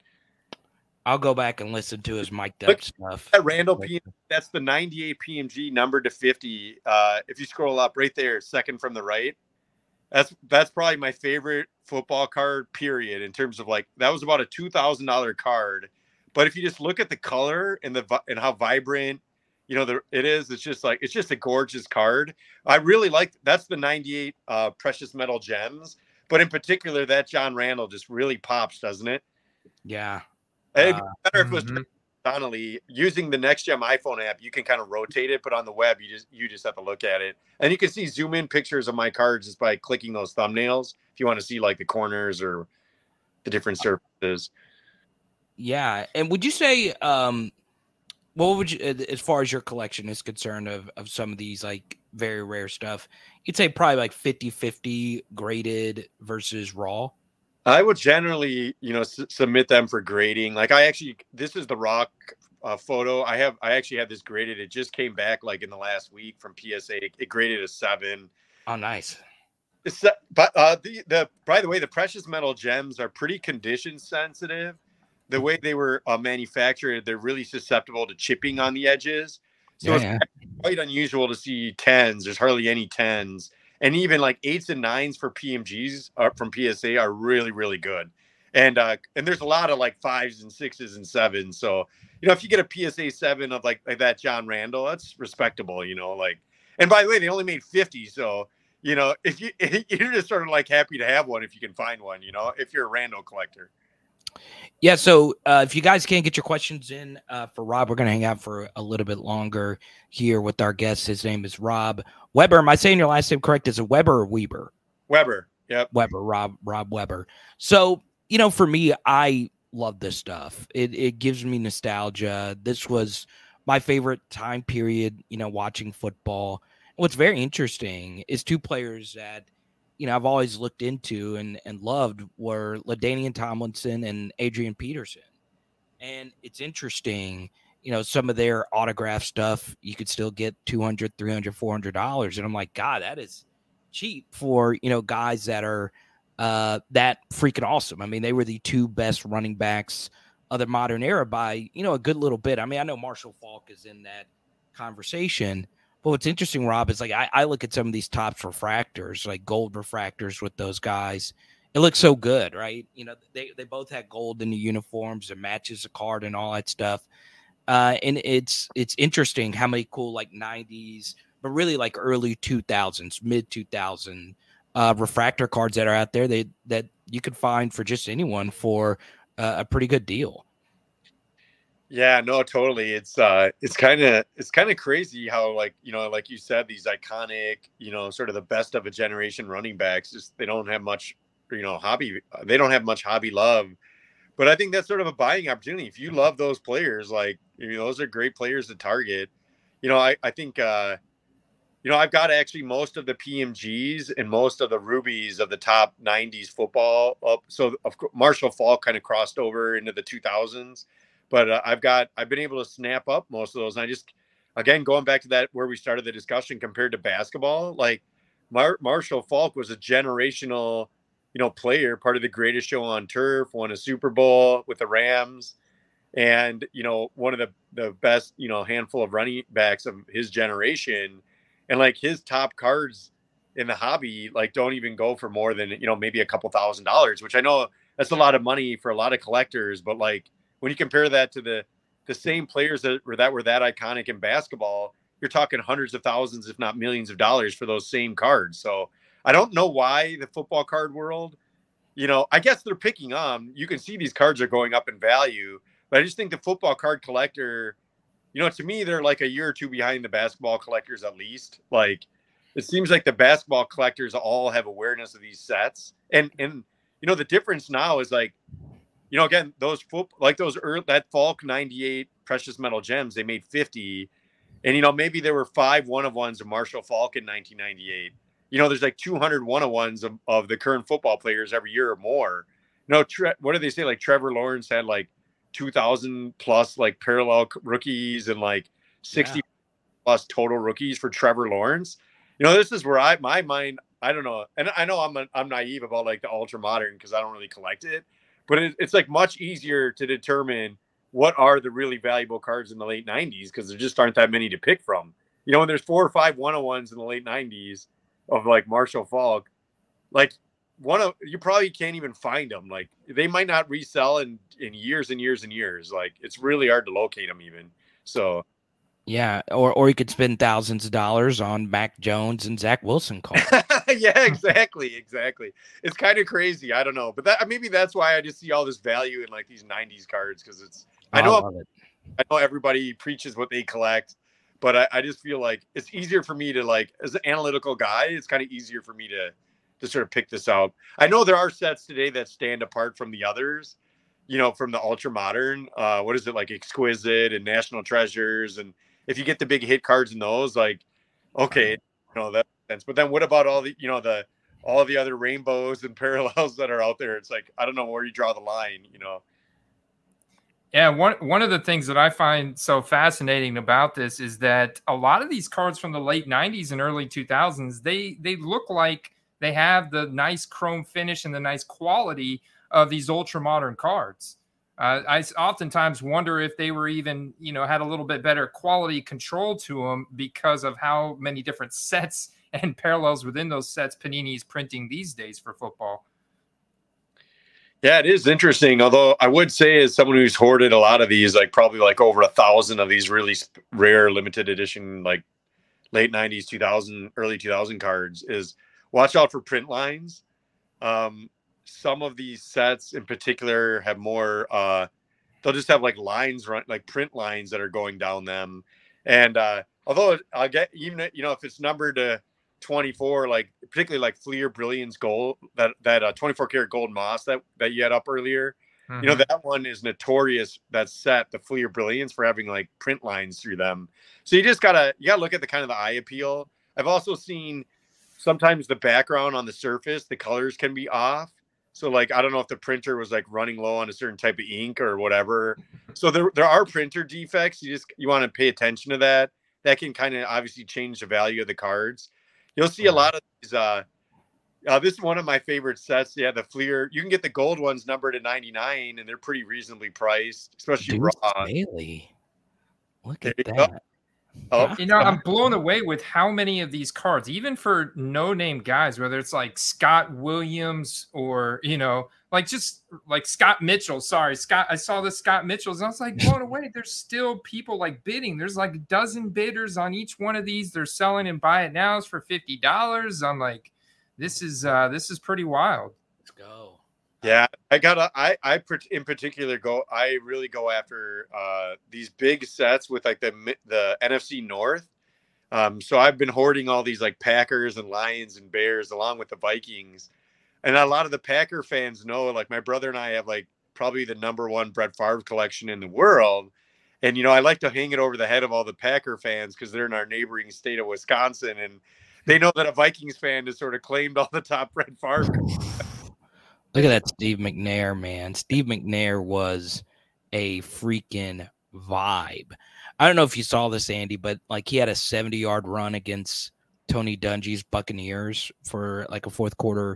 I'll go back and listen to his mic'd up stuff. That Randall PMG, that's the 98 PMG numbered to 50. If you scroll up right there, second from the right, that's probably my favorite football card, period, in terms of like, that was about a $2,000 card. But if you just look at the color and how vibrant, it's just a gorgeous card. I really like, that's the 98 Precious Metal Gems, but in particular, that John Randall just really pops, doesn't it? Yeah. It'd be better if it was Donnelly. Using the Next Gem iPhone app, you can kind of rotate it, but on the web, you just have to look at it. And you can see zoom in pictures of my cards just by clicking those thumbnails if you want to see like the corners or the different surfaces. Yeah. And would you say, what would you, as far as your collection is concerned of some of these like very rare stuff, you'd say probably like 50-50 graded versus raw? I would generally, submit them for grading. Like this is the Rock photo. I actually have this graded. It just came back like in the last week from PSA. It graded a 7. Oh, nice. But by the way, the Precious Metal Gems are pretty condition sensitive. The way they were manufactured, they're really susceptible to chipping on the edges. So it's quite unusual to see 10s. There's hardly any 10s. And even like 8s and 9s for PMGs from PSA are really, really good. And there's a lot of like 5s and 6s and 7s. So, if you get a PSA 7 of like that John Randall, that's respectable, like, and by the way, they only made 50. So, if you're just sort of like happy to have one, if you can find one, if you're a Randall collector. Yeah. So if you guys can't get your questions in for Rob, we're going to hang out for a little bit longer here with our guest. His name is Rob Weber. Am I saying your last name correct? Is it Weber or Weber? Weber. Yep. Weber, Rob Weber. So, for me, I love this stuff. It gives me nostalgia. This was my favorite time period, watching football. What's very interesting is two players that, I've always looked into and loved were LaDainian Tomlinson and Adrian Peterson. And it's interesting, some of their autograph stuff, you could still get $200, $300, $400. And I'm like, God, that is cheap for, guys that are that freaking awesome. I mean, they were the two best running backs of the modern era by, a good little bit. I mean, I know Marshall Faulk is in that conversation. But what's interesting, Rob, is like I look at some of these Topps refractors, like gold refractors with those guys. It looks so good, right? They both had gold in the uniforms and matches the card and all that stuff. And it's interesting how many cool like 90s, but really like early 2000s, mid 2000 refractor cards that are out there that you could find for just anyone for a pretty good deal. Yeah, no, totally. It's kind of crazy how like you said, these iconic, sort of the best of a generation running backs, just they don't have much, hobby. They don't have much hobby love. But I think that's sort of a buying opportunity. If you love those players, like, those are great players to target. I think I've got actually most of the PMGs and most of the rubies of the top 90s football up. So of course, Marshall Faulk kind of crossed over into the 2000s. But I've been able to snap up most of those. And I just, again, going back to that where we started the discussion compared to basketball, like Marshall Faulk was a generational, player, part of the greatest show on turf, won a Super Bowl with the Rams, and one of the best, handful of running backs of his generation, and like his top cards in the hobby, like don't even go for more than maybe a couple $1,000s, which I know that's a lot of money for a lot of collectors, but like, when you compare that to the same players that were that iconic in basketball, you're talking hundreds of thousands, if not millions of dollars for those same cards. So I don't know why the football card world, I guess they're picking on. You can see these cards are going up in value, but I just think the football card collector, to me, they're like a year or two behind the basketball collectors at least. Like, it seems like the basketball collectors all have awareness of these sets. And the difference now is like, again, that Faulk 98 precious metal gems, they made 50. And, maybe there were 5 one-of-ones of Marshall Faulk in 1998. There's like 200 one-of-ones of the current football players every year or more. What do they say? Like Trevor Lawrence had like 2,000 plus like parallel rookies and like 60 plus total rookies for Trevor Lawrence. This is where my mind, I don't know. And I know I'm naive about like the ultra modern because I don't really collect it. But it's like much easier to determine what are the really valuable cards in the late 90s because there just aren't that many to pick from. When there's 4 or 5 one-on-ones in the late 90s of like Marshall Faulk, like you probably can't even find them. Like they might not resell in years and years and years. Like it's really hard to locate them even. So. Yeah, or you could spend thousands of dollars on Mac Jones and Zach Wilson cards. Yeah, exactly. It's kind of crazy. I don't know, but maybe that's why I just see all this value in like these 90s cards because it's. I know everybody preaches what they collect, but I just feel like it's easier for me to like as an analytical guy. It's kind of easier for me to sort of pick this out. I know there are sets today that stand apart from the others. From the ultra modern. What is it like? Exquisite and National Treasures and. If you get the big hit cards in those, like, okay, that makes sense. But then what about all the, all the other rainbows and parallels that are out there? It's like, I don't know where you draw the line, Yeah, one of the things that I find so fascinating about this is that a lot of these cards from the late 90s and early 2000s, they look like they have the nice chrome finish and the nice quality of these ultra modern cards. I oftentimes wonder if they were even, had a little bit better quality control to them because of how many different sets and parallels within those sets Panini is printing these days for football. Yeah, it is interesting. Although I would say, as someone who's hoarded a lot of these, like probably like over 1,000 of these really rare limited edition, like late 90s, 2000, early 2000 cards, is watch out for print lines. Some of these sets in particular have more, they'll just have like lines, like print lines that are going down them. And although I'll get, even, if it's numbered to 24, like particularly like Fleer Brilliance Gold, that 24 karat gold moss that you had up earlier, that one is notorious, that set, the Fleer Brilliance, for having like print lines through them. So you gotta look at the kind of the eye appeal. I've also seen sometimes the background on the surface, the colors can be off. So like, I don't know if the printer was like running low on a certain type of ink or whatever. So there are printer defects. You want to pay attention to that. That can kind of obviously change the value of the cards. You'll see a lot of these. This is one of my favorite sets. Yeah, the Fleer. You can get the gold ones numbered at 99, and they're pretty reasonably priced, especially raw. Bailey. Look at that. Go. Oh. I'm blown away with how many of these cards, even for no-name guys, whether it's like Scott Williams or, like just like Scott Mitchell. Sorry, Scott. I saw the Scott Mitchells and I was like blown away. There's still people like bidding. There's like a dozen bidders on each one of these. They're selling and buy it nows for $50. I'm like, this is pretty wild. Let's go. Yeah, I in particular I really go after these big sets with like the NFC North. So I've been hoarding all these like Packers and Lions and Bears along with the Vikings. And a lot of the Packer fans know, like my brother and I have like probably the #1 Brett Favre collection in the world. And, I like to hang it over the head of all the Packer fans because they're in our neighboring state of Wisconsin. And they know that a Vikings fan has sort of claimed all the top Brett Favre. Look at that Steve McNair, man. Steve McNair was a freaking vibe. I don't know if you saw this, Andy, but like he had a 70-yard run against Tony Dungy's Buccaneers for like a fourth quarter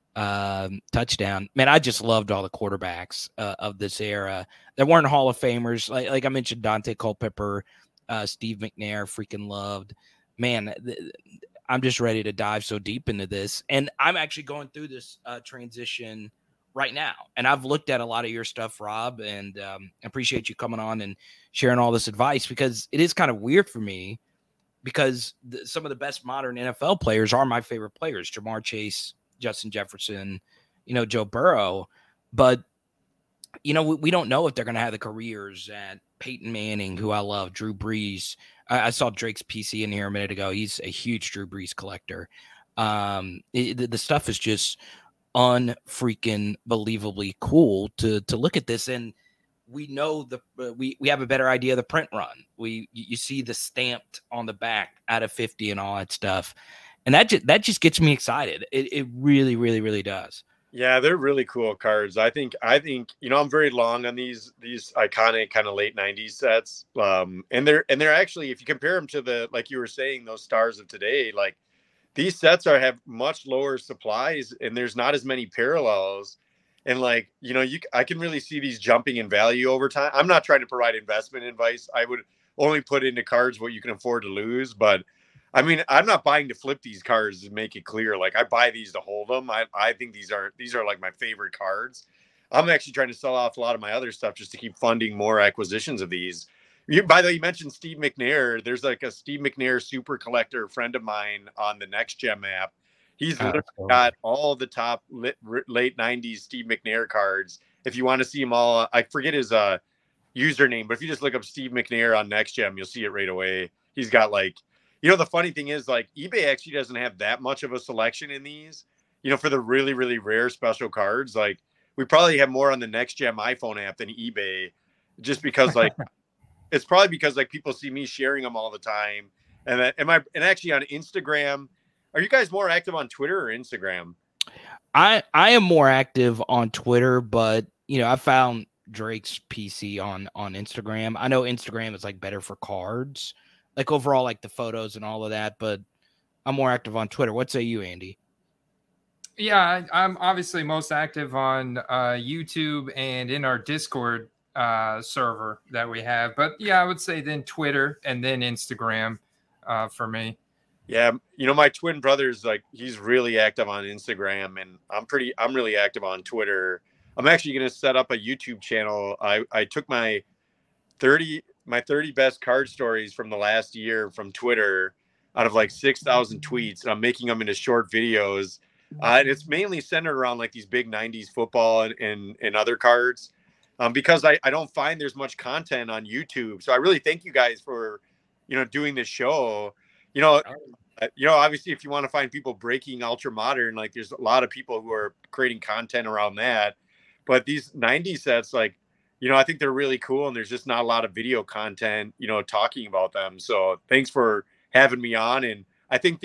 touchdown. Man, I just loved all the quarterbacks of this era. There weren't Hall of Famers. Like I mentioned, Dante Culpepper, Steve McNair, freaking loved. Man, I'm just ready to dive so deep into this. And I'm actually going through this transition right now. And I've looked at a lot of your stuff, Rob, and I appreciate you coming on and sharing all this advice, because it is kind of weird for me because some of the best modern NFL players are my favorite players. Jamar Chase, Justin Jefferson, Joe Burrow. But, we don't know if they're going to have the careers that Peyton Manning, who I love, Drew Brees. I saw Drake's PC in here a minute ago. He's a huge Drew Brees collector. The stuff is just unfreaking believably cool to look at this. And we know we have a better idea of the print run. You see the stamped on the back out of 50 and all that stuff. And that just gets me excited. It really, really, really does. Yeah, they're really cool cards. I think I'm very long on these iconic kind of late 90s sets. And they're actually, if you compare them to the, like you were saying, those stars of today, like these sets have much lower supplies and there's not as many parallels. And like, I can really see these jumping in value over time. I'm not trying to provide investment advice. I would only put into cards what you can afford to lose, but I mean, I'm not buying to flip these cards to make it clear. Like I buy these to hold them. I think these are like my favorite cards. I'm actually trying to sell off a lot of my other stuff just to keep funding more acquisitions of these. By the way, you mentioned Steve McNair. There's like a Steve McNair super collector friend of mine on the Next Gem app. He's literally got all the top late 90s Steve McNair cards. If you want to see them all, I forget his username, but if you just look up Steve McNair on Next Gem, you'll see it right away. He's got like, the funny thing is like eBay actually doesn't have that much of a selection in these, for the really, really rare special cards. Like we probably have more on the Next Gem iPhone app than eBay, just because like, it's probably because like people see me sharing them all the time. And actually on Instagram, are you guys more active on Twitter or Instagram? I am more active on Twitter, but I found Drake's PC on Instagram. I know Instagram is like better for cards, like overall, like the photos and all of that, but I'm more active on Twitter. What say you, Andy? Yeah, I'm obviously most active on YouTube and in our Discord server that we have. But yeah, I would say then Twitter and then Instagram for me. Yeah, my twin brother's like, he's really active on Instagram, and I'm really active on Twitter. I'm actually going to set up a YouTube channel. I took my 30 best card stories from the last year from Twitter out of like 6,000 tweets, and I'm making them into short videos. And it's mainly centered around like these big 90s football and other cards, because I don't find there's much content on YouTube. So I really thank you guys for, doing this show. Obviously, if you want to find people breaking ultra modern, like there's a lot of people who are creating content around that. But these 90s sets, like, I think they're really cool, and there's just not a lot of video content, talking about them. So thanks for having me on. And I think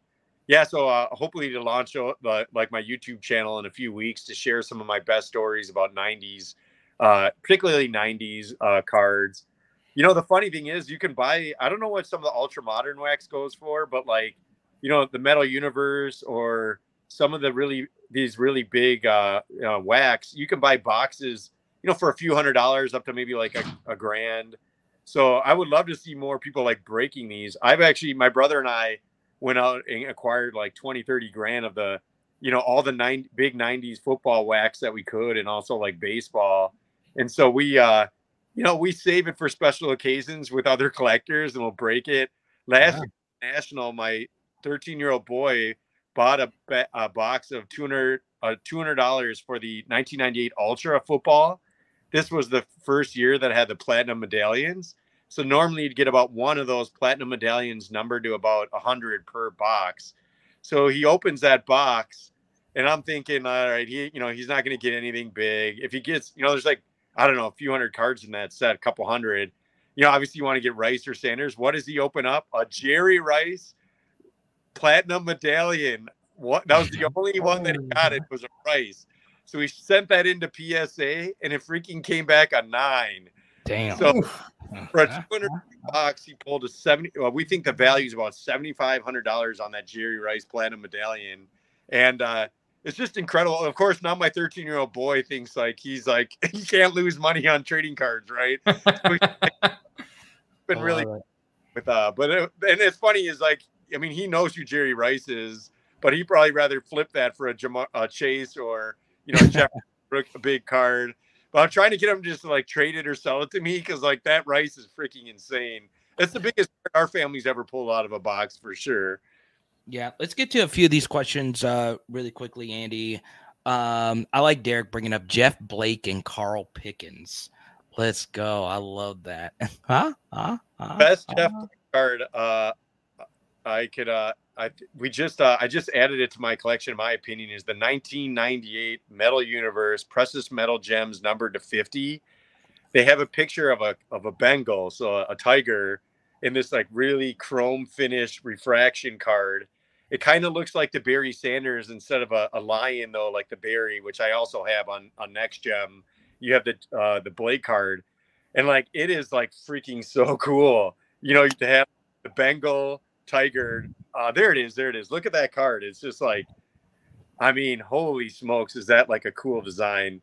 hopefully to launch like my YouTube channel in a few weeks to share some of my best stories about 90s, particularly 90s cards. The funny thing is you can buy, I don't know what some of the ultra modern wax goes for, but like, the Metal Universe or some of the these really big wax, you can buy boxes, for a few $100s up to maybe like a grand. So I would love to see more people like breaking these. My brother and I went out and acquired like 20-30 grand of the, all the big 90s football wax that we could, and also like baseball. And so we save it for special occasions with other collectors, and we'll break it. Last year, National, my 13-year-old boy bought a box of $200 for the 1998 Ultra football. This was the first year that had the platinum medallions. So normally you'd get about one of those platinum medallions numbered to about 100 per box. So he opens that box, and I'm thinking, all right, he's not going to get anything big. If he gets, there's like, I don't know, a few hundred cards in that set, a couple hundred. Obviously you want to get Rice or Sanders. What does he open up? A Jerry Rice platinum medallion. What? That was the only one that he got. It was a Rice. So he sent that into PSA, and it freaking came back a 9. Damn. So for a 200 box, he pulled a 70. Well, we think the value is about $7,500 on that Jerry Rice platinum medallion, and it's just incredible. Of course, now my 13-year-old boy thinks he can't lose money on trading cards, right? So been really with and it's funny is like, I mean, he knows who Jerry Rice is, but he'd probably rather flip that for a Chase or Jeff Brook, a big card. But I'm trying to get him just to like trade it or sell it to me, because like that Rice is freaking insane. That's the biggest card our family's ever pulled out of a box for sure. Yeah, let's get to a few of these questions really quickly, Andy. I like Derek bringing up Jeff Blake and Carl Pickens. Let's go. I love that. Best Jeff Blake card. I just added it to my collection. In my opinion, is the 1998 Metal Universe Precious Metal Gems numbered to 50. They have a picture of a Bengal, so a tiger, in this like really chrome finish refraction card. It kind of looks like the Barry Sanders instead of a lion, though, like the Barry, which I also have on Next Gem. You have the Blake card, and like it is like freaking so cool. To have the Bengal tiger. There it is. Look at that card. It's just like, I mean, holy smokes, is that like a cool design?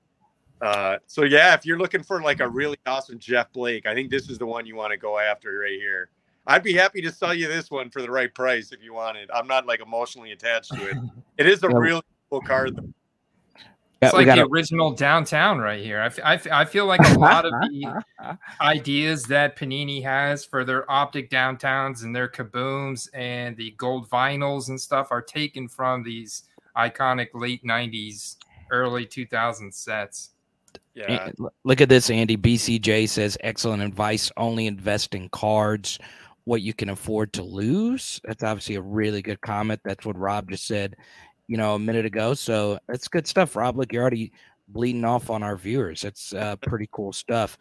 So yeah, if you're looking for like a really awesome Jeff Blake, I think this is the one you want to go after right here. I'd be happy to sell you this one for the right price if you wanted. I'm not like emotionally attached to it. It is a really cool card. It's like the original Downtown right here. I feel like a lot of the ideas that Panini has for their optic Downtowns and their kabooms and the gold vinyls and stuff are taken from these iconic late 90s, early 2000s sets. Yeah. Look at this, Andy. BCJ says, excellent advice. Only invest in cards what you can afford to lose. That's obviously a really good comment. That's what Rob just said, a minute ago. So that's good stuff, Rob. Look, you're already bleeding off on our viewers. That's pretty cool stuff.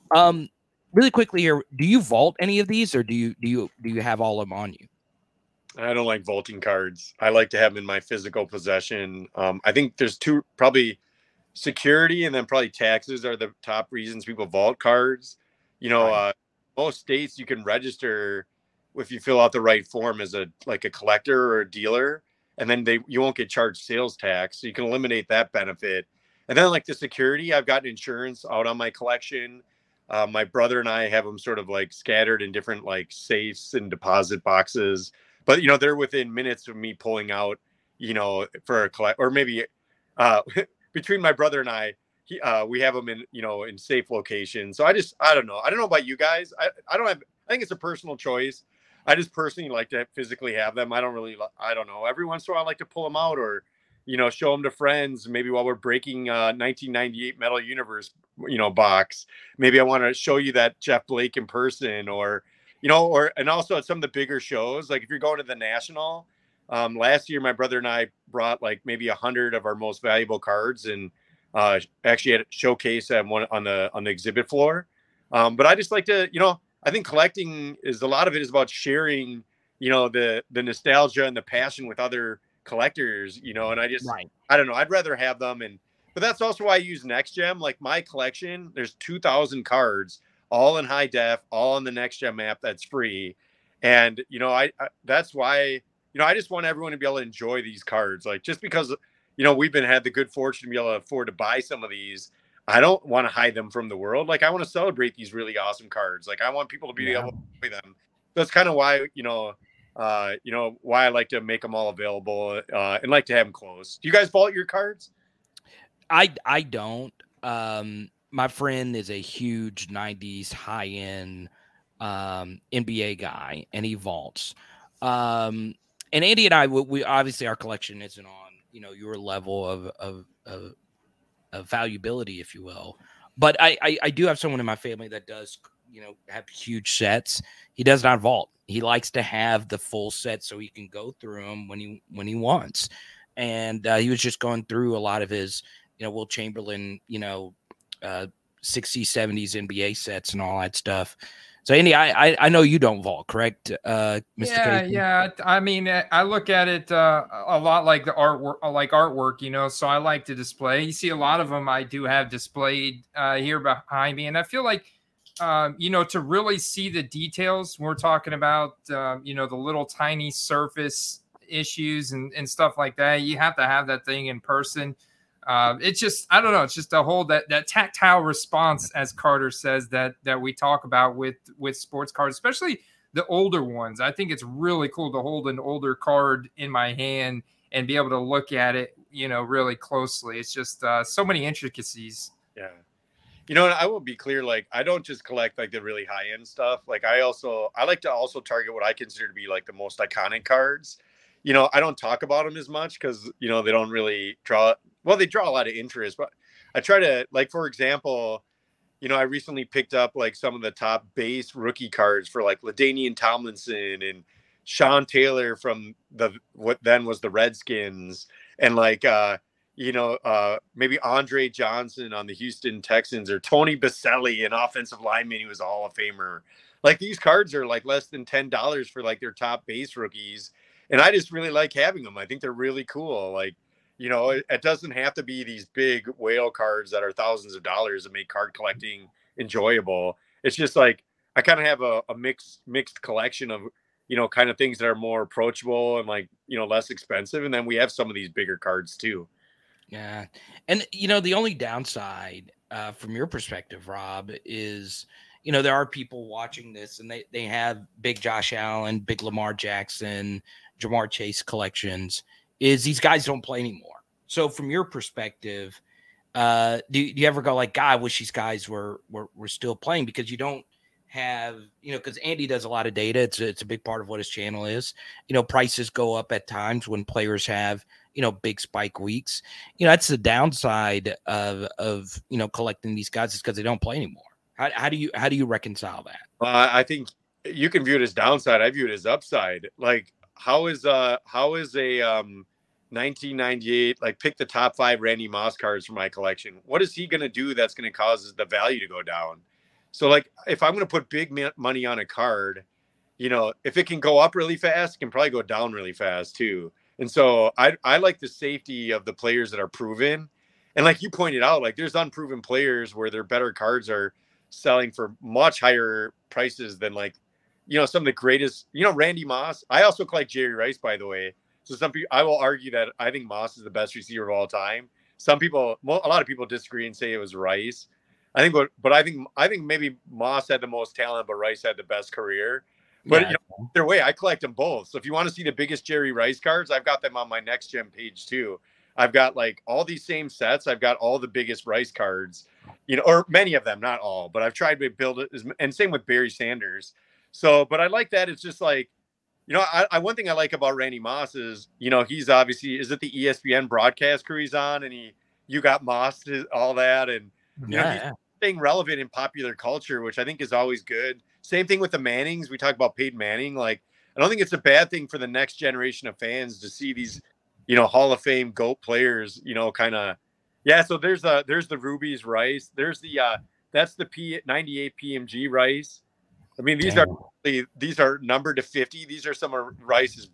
Really quickly here, do you vault any of these, or do you have all of them on you? I don't like vaulting cards. I like to have them in my physical possession. I think there's two, probably security and then probably taxes are the top reasons people vault cards. Most states you can register if you fill out the right form as a collector or a dealer, and then you won't get charged sales tax. So you can eliminate that benefit. And then like the security, I've got insurance out on my collection. My brother and I have them sort of like scattered in different like safes and deposit boxes, but they're within minutes of me pulling out, for a collect, or maybe between my brother and I, we have them in safe locations. So I don't know. I don't know about you guys. I think it's a personal choice. I just personally like to physically have them. I don't know. Every once in a while I like to pull them out or, show them to friends. Maybe while we're breaking 1998 Metal Universe, box, maybe I want to show you that Jeff Blake in person and also at some of the bigger shows, like if you're going to the National, last year, my brother and I brought like maybe 100 of our most valuable cards and actually had a showcase at one on the exhibit floor. But I just like to, I think collecting is a lot of it is about sharing, the nostalgia and the passion with other collectors, and I don't know. I'd rather have them. But that's also why I use NextGem. Like my collection, there's 2,000 cards, all in high def, all on the NextGem app that's free. And, that's why, I just want everyone to be able to enjoy these cards. Like just because, we've had the good fortune to be able to afford to buy some of these, I don't want to hide them from the world. Like I want to celebrate these really awesome cards. Like I want people to be able to play them. That's kind of why, why I like to make them all available and like to have them close. Do you guys vault your cards? I don't. My friend is a huge 90s high-end NBA guy, and he vaults. And Andy and I, we obviously our collection isn't on, your level of valuability, if you will. But I do have someone in my family that does, have huge sets. He does not vault. He likes to have the full set so he can go through them when he wants. And he was just going through a lot of his, Will Chamberlain, 60s, 70s NBA sets and all that stuff. So Andy, I know you don't vault, correct, Mr. Casey? Yeah. I mean, I look at it a lot like the artwork, So I like to display. You see a lot of them I do have displayed here behind me, and I feel like, to really see the details, we're talking about, the little tiny surface issues and stuff like that. You have to have that thing in person. It's just, I don't know. It's just a whole that tactile response, as Carter says, that we talk about with sports cards, especially the older ones. I think it's really cool to hold an older card in my hand and be able to look at it, really closely. It's just so many intricacies. Yeah. And I will be clear, like, I don't just collect like the really high end stuff. Like I like to also target what I consider to be like the most iconic cards. I don't talk about them as much because, they don't really they draw a lot of interest, but I try to, like, for example, I recently picked up like some of the top base rookie cards for like LaDainian Tomlinson and Sean Taylor from what then was the Redskins, and like, maybe Andre Johnson on the Houston Texans, or Tony Baselli, an offensive lineman who was a Hall of Famer. Like these cards are like less than $10 for like their top base rookies. And I just really like having them. I think they're really cool. Like, it doesn't have to be these big whale cards that are thousands of dollars that make card collecting enjoyable. It's just like, I kind of have a mixed collection of, kind of things that are more approachable and like, less expensive. And then we have some of these bigger cards too. Yeah. And, the only downside from your perspective, Rob, is, there are people watching this and they have big Josh Allen, big Lamar Jackson, Jamar Chase collections. Is these guys don't play anymore. So from your perspective, do you ever go like, God, I wish these guys were still playing, because you don't have, because Andy does a lot of data. It's a big part of what his channel is. Prices go up at times when players have, big spike weeks. That's the downside of collecting these guys, is because they don't play anymore. How do you reconcile that? I think you can view it as downside. I view it as upside. Like, how is a 1998, like, pick the top 5 Randy Moss cards for my collection? What is he going to do that's going to cause the value to go down? So, like, if I'm going to put big money on a card, if it can go up really fast, it can probably go down really fast too. And so I like the safety of the players that are proven. And like you pointed out, like, there's unproven players where their better cards are selling for much higher prices than, like, some of the greatest, Randy Moss. I also collect Jerry Rice, by the way. So some people, I will argue that I think Moss is the best receiver of all time. Some people, a lot of people disagree and say it was Rice. I think, but I think maybe Moss had the most talent, but Rice had the best career. But either way, I collect them both. So if you want to see the biggest Jerry Rice cards, I've got them on my NextGem page too. I've got like all these same sets. I've got all the biggest Rice cards, or many of them, not all, but I've tried to build it. And same with Barry Sanders. So, but I like that. It's just like, one thing I like about Randy Moss is, he's obviously, is it the ESPN broadcast crew he's on, and you got Moss, all that. And, he's staying relevant in popular culture, which I think is always good. Same thing with the Mannings. We talk about Peyton Manning. Like, I don't think it's a bad thing for the next generation of fans to see these, Hall of Fame GOAT players, kind of. Yeah. So there's the Ruby's Rice. There's that's the P98 PMG Rice. I mean, these are numbered to 50. These are some of Rice's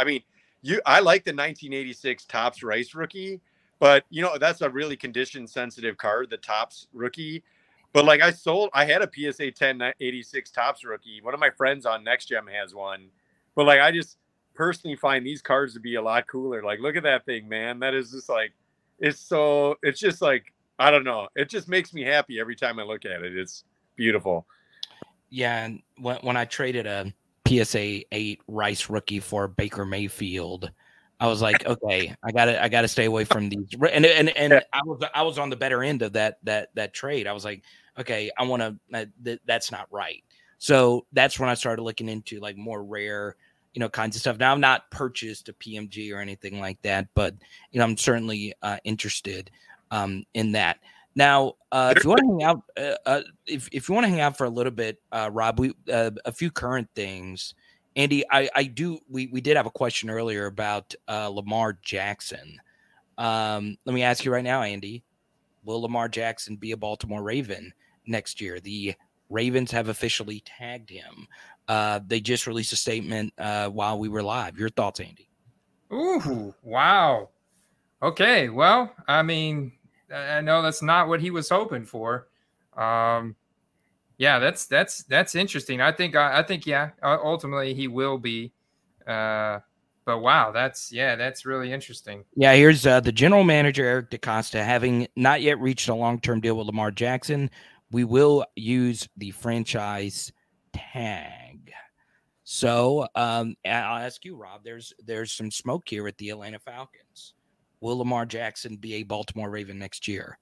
I like the 1986 Topps Rice rookie, but that's a really condition sensitive card, the Topps rookie. But like I had a PSA 10 86 Topps rookie. One of my friends on Next Gem has one, but like I just personally find these cards to be a lot cooler. Like, look at that thing, man. That is just like, it's just like, I don't know. It just makes me happy every time I look at it. It's beautiful. Yeah. And when I traded a PSA 8 Rice rookie for Baker Mayfield, I was like, okay, I gotta stay away from these. And I was on the better end of that trade. I was like, okay, I want to, that's not right. So that's when I started looking into like more rare, kinds of stuff. Now, I'm not purchased a PMG or anything like that, but I'm certainly interested in that. Now, if you want to hang out, if you want to hang out for a little bit, Rob, we a few current things. Andy, we did have a question earlier about Lamar Jackson. Let me ask you right now, Andy, will Lamar Jackson be a Baltimore Raven next year? The Ravens have officially tagged him. They just released a statement while we were live. Your thoughts, Andy? Ooh, wow. Okay, well, I mean, I know that's not what he was hoping for. Yeah, that's interesting. I think yeah, ultimately he will be. But wow, that's really interesting. Yeah, here's the general manager, Eric DeCosta, having not yet reached a long-term deal with Lamar Jackson. We will use the franchise tag. So I'll ask you, Rob, there's some smoke here at the Atlanta Falcons. Will Lamar Jackson be a Baltimore Raven next year?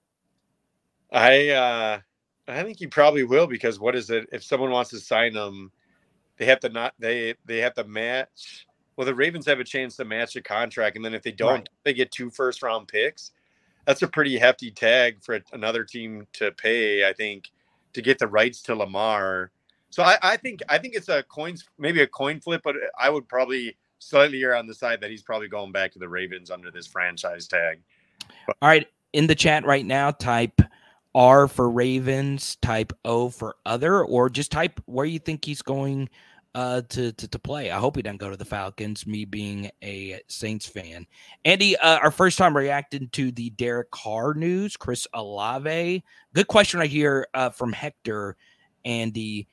I think he probably will, because what is it? If someone wants to sign him, they have to match. Well, the Ravens have a chance to match the contract, and then if they don't, they get 2 first-round picks. That's a pretty hefty tag for another team to pay, I think, to get the rights to Lamar. So I think it's maybe a coin flip, but I would probably slightly err on the side that he's probably going back to the Ravens under this franchise tag. All right, in the chat right now, type R for Ravens, type O for other, or just type where you think he's going to play. I hope he doesn't go to the Falcons, me being a Saints fan. Andy, our first time reacting to the Derek Carr news, Chris Olave. Good question right here from Hector. Andy,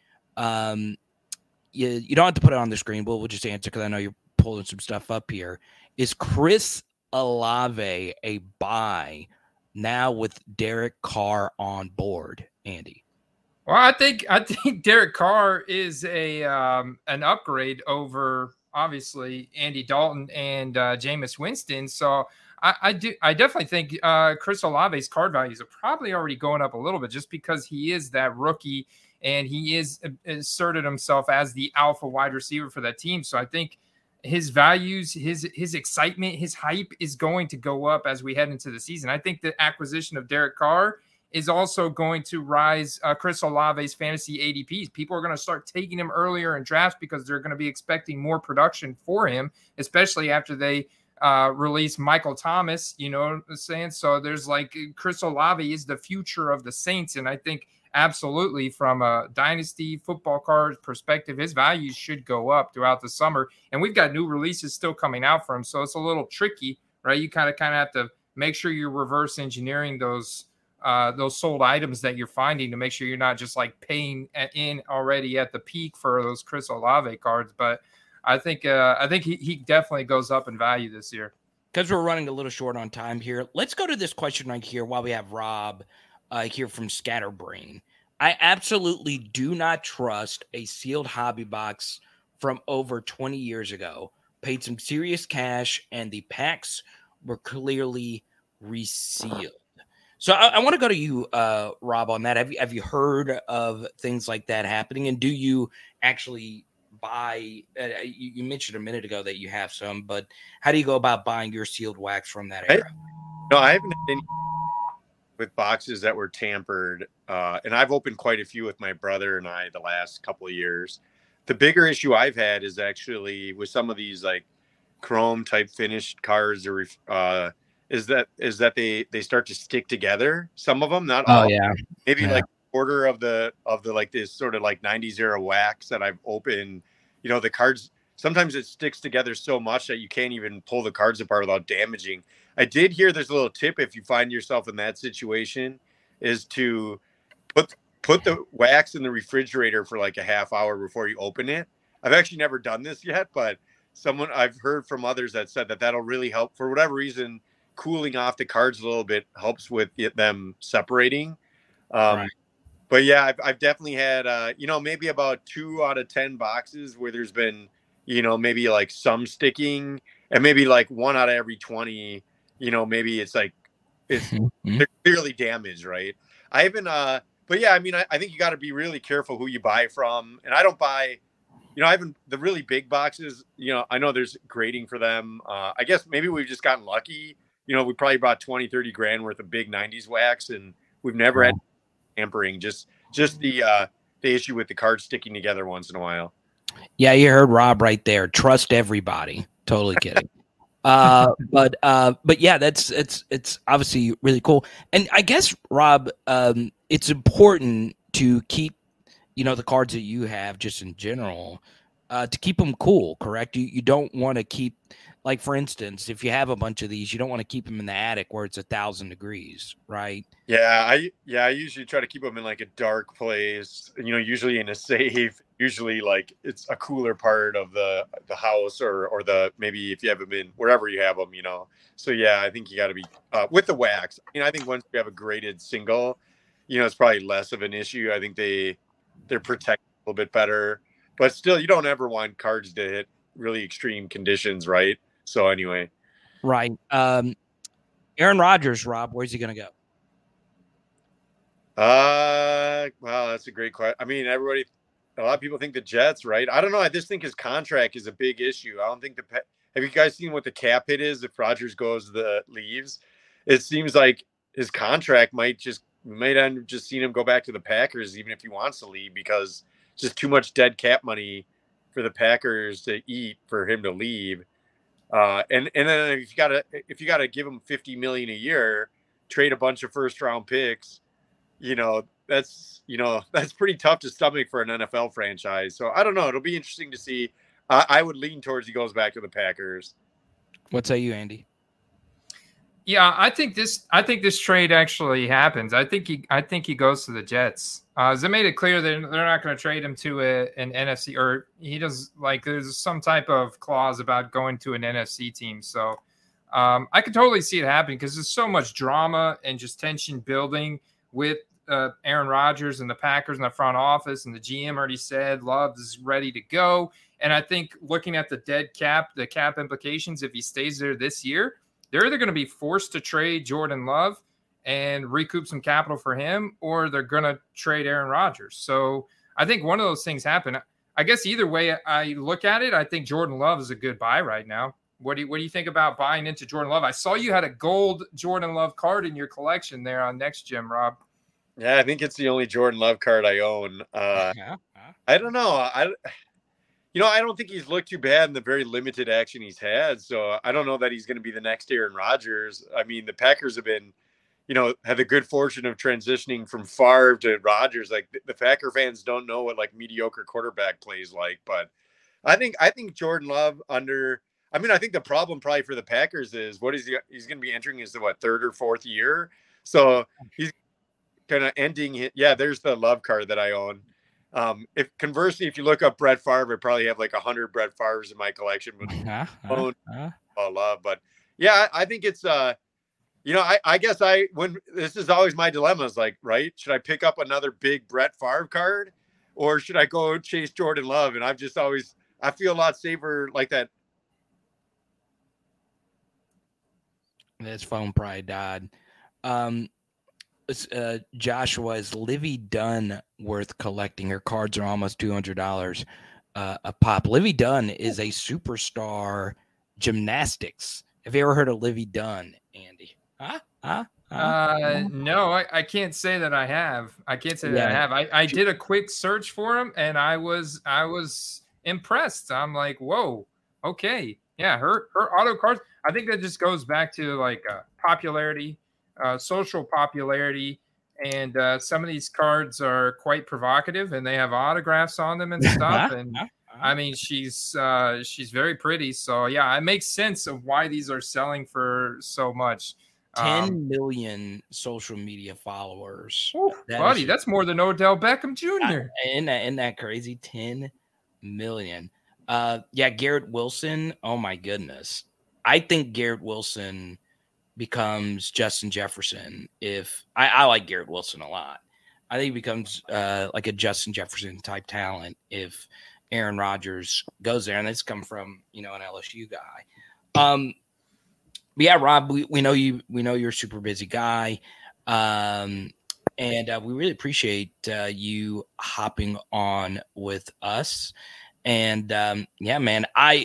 you don't have to put it on the screen, but we'll just answer because I know you're pulling some stuff up here. Is Chris Olave a buy now with Derek Carr on board, Andy? Well, I think Derek Carr is an upgrade over obviously Andy Dalton and Jameis Winston. So I definitely think Chris Olave's card values are probably already going up a little bit just because he is that rookie and he is asserted himself as the alpha wide receiver for that team. So I think his values, his excitement, his hype is going to go up as we head into the season. I think the acquisition of Derek Carr is also going to rise Chris Olave's fantasy ADPs. People are going to start taking him earlier in drafts because they're going to be expecting more production for him, especially after they release Michael Thomas, you know what I'm saying? So there's like Chris Olave is the future of the Saints. And I think absolutely from a dynasty football card perspective, his values should go up throughout the summer. And we've got new releases still coming out for him. So it's a little tricky, right? You kind of have to make sure you're reverse engineering those sold items that you're finding to make sure you're not just like paying in already at the peak for those Chris Olave cards. But I think he definitely goes up in value this year. Because we're running a little short on time here, let's go to this question right here while we have Rob here from Scatterbrain. I absolutely do not trust a sealed hobby box from over 20 years ago. Paid some serious cash, and the packs were clearly resealed. So I want to go to you, Rob, on that. Have you heard of things like that happening? And do you actually buy? You mentioned a minute ago that you have some, but how do you go about buying your sealed wax from that era? No, I haven't had any with boxes that were tampered, and I've opened quite a few with my brother and I the last couple of years. The bigger issue I've had is actually with some of these like chrome type finished cards, or is that they start to stick together. Some of them, not all. Oh yeah, maybe like a quarter of the like this sort of like 90s era wax that I've opened. You know, the cards sometimes it sticks together so much that you can't even pull the cards apart without damaging. I did hear there's a little tip if you find yourself in that situation, is to put the wax in the refrigerator for like a half hour before you open it. I've actually never done this yet, but I've heard from others that said that that'll really help. For whatever reason, cooling off the cards a little bit helps with them separating. Right. But yeah, I've definitely had, maybe about 2 out of 10 boxes where there's been, maybe like some sticking, and maybe like 1 out of every 20, maybe it's like, they're clearly damaged. Right. I haven't, but yeah, I mean, I think you got to be really careful who you buy from. And I don't buy, I haven't the really big boxes, I know there's grading for them. I guess maybe we've just gotten lucky. We probably bought 20, 30 grand worth of big 90s wax, and we've never had tampering, just the issue with the cards sticking together once in a while. Yeah, you heard Rob right there. Trust everybody. Totally kidding. But yeah, it's obviously really cool. And I guess, Rob, it's important to keep, the cards that you have just in general, to keep them cool, correct? You don't want to keep, like, for instance, if you have a bunch of these, you don't want to keep them in the attic where it's 1,000 degrees, right? Yeah. I usually try to keep them in like a dark place, usually in a safe, usually like it's a cooler part of the house or the, maybe if you have them in wherever you have them, So yeah, I think you got to be with the wax. I think once you have a graded single, it's probably less of an issue. I think they're protected a little bit better, but still you don't ever want cards to hit really extreme conditions. Right. So anyway. Right. Aaron Rodgers, Rob, where's he going to go? Wow, that's a great question. I mean, a lot of people think the Jets, right? I don't know. I just think his contract is a big issue. I don't think have you guys seen what the cap hit is if Rodgers leaves? It seems like his contract might end up just seeing him go back to the Packers, even if he wants to leave, because just too much dead cap money for the Packers to eat for him to leave. And then if you gotta give him $50 million a year, trade a bunch of first round picks, that's pretty tough to stomach for an NFL franchise. So I don't know. It'll be interesting to see. I would lean towards he goes back to the Packers. What say you, Andy? Yeah, I think this trade actually happens. I think he goes to the Jets. They made it clear that they're not going to trade him to an NFC, or he does, like, there's some type of clause about going to an NFC team. So I could totally see it happening because there's so much drama and just tension building with Aaron Rodgers and the Packers in the front office, and the GM already said Love is ready to go. And I think looking at the the cap implications, if he stays there this year, they're either going to be forced to trade Jordan Love and recoup some capital for him, or they're going to trade Aaron Rodgers. So I think one of those things happen. I guess either way I look at it, I think Jordan Love is a good buy right now. What do you think about buying into Jordan Love? I saw you had a gold Jordan Love card in your collection there on Next Gym, Rob. Yeah, I think it's the only Jordan Love card I own. I don't know. I don't think he's looked too bad in the very limited action he's had. So I don't know that he's going to be the next Aaron Rodgers. I mean, the Packers have been, had the good fortune of transitioning from Favre to Rodgers. Like, the Packer fans don't know what like mediocre quarterback plays like. But I think Jordan Love I think the problem probably for the Packers is he's going to be entering his third or fourth year. So he's kind of ending it. Yeah, there's the Love card that I own. If conversely, if you look up Brett Favre, I probably have like 100 Brett Favres in my collection with Love. But yeah, I think it's I guess when this is always my dilemma is like, right, should I pick up another big Brett Favre card, or should I go chase Jordan Love? And I feel a lot safer like that. His phone probably died. Joshua, is Livy Dunn worth collecting? Her cards are almost $200 a pop. Livy Dunn is a superstar gymnastics. Have you ever heard of Livy Dunn, Andy? No, I can't say that I have. I can't say that I have. I did a quick search for him, and I was impressed. I'm like, whoa, okay, yeah. Her auto cards. I think that just goes back to like popularity, social popularity, and some of these cards are quite provocative, and they have autographs on them and stuff. And I mean, she's very pretty, so yeah, it makes sense of why these are selling for so much. 10 million social media followers. That's more than Odell Beckham Jr. Isn't that crazy? 10 million. Garrett Wilson. Oh my goodness. I think Garrett Wilson becomes Justin Jefferson. If I like Garrett Wilson a lot. I think he becomes like a Justin Jefferson type talent if Aaron Rodgers goes there. And this come from, an LSU guy. Yeah, Rob, we know you. We know you're a super busy guy, and we really appreciate you hopping on with us. And man, I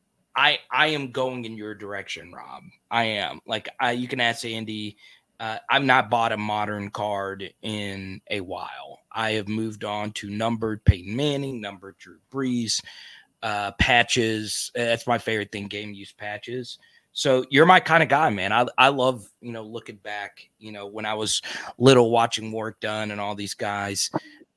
am going in your direction, Rob. I am. You can ask Andy. I've not bought a modern card in a while. I have moved on to numbered Peyton Manning, numbered Drew Brees, patches. That's my favorite thing. Game use patches. So you're my kind of guy, man. I love, looking back, when I was little watching Work Done and all these guys.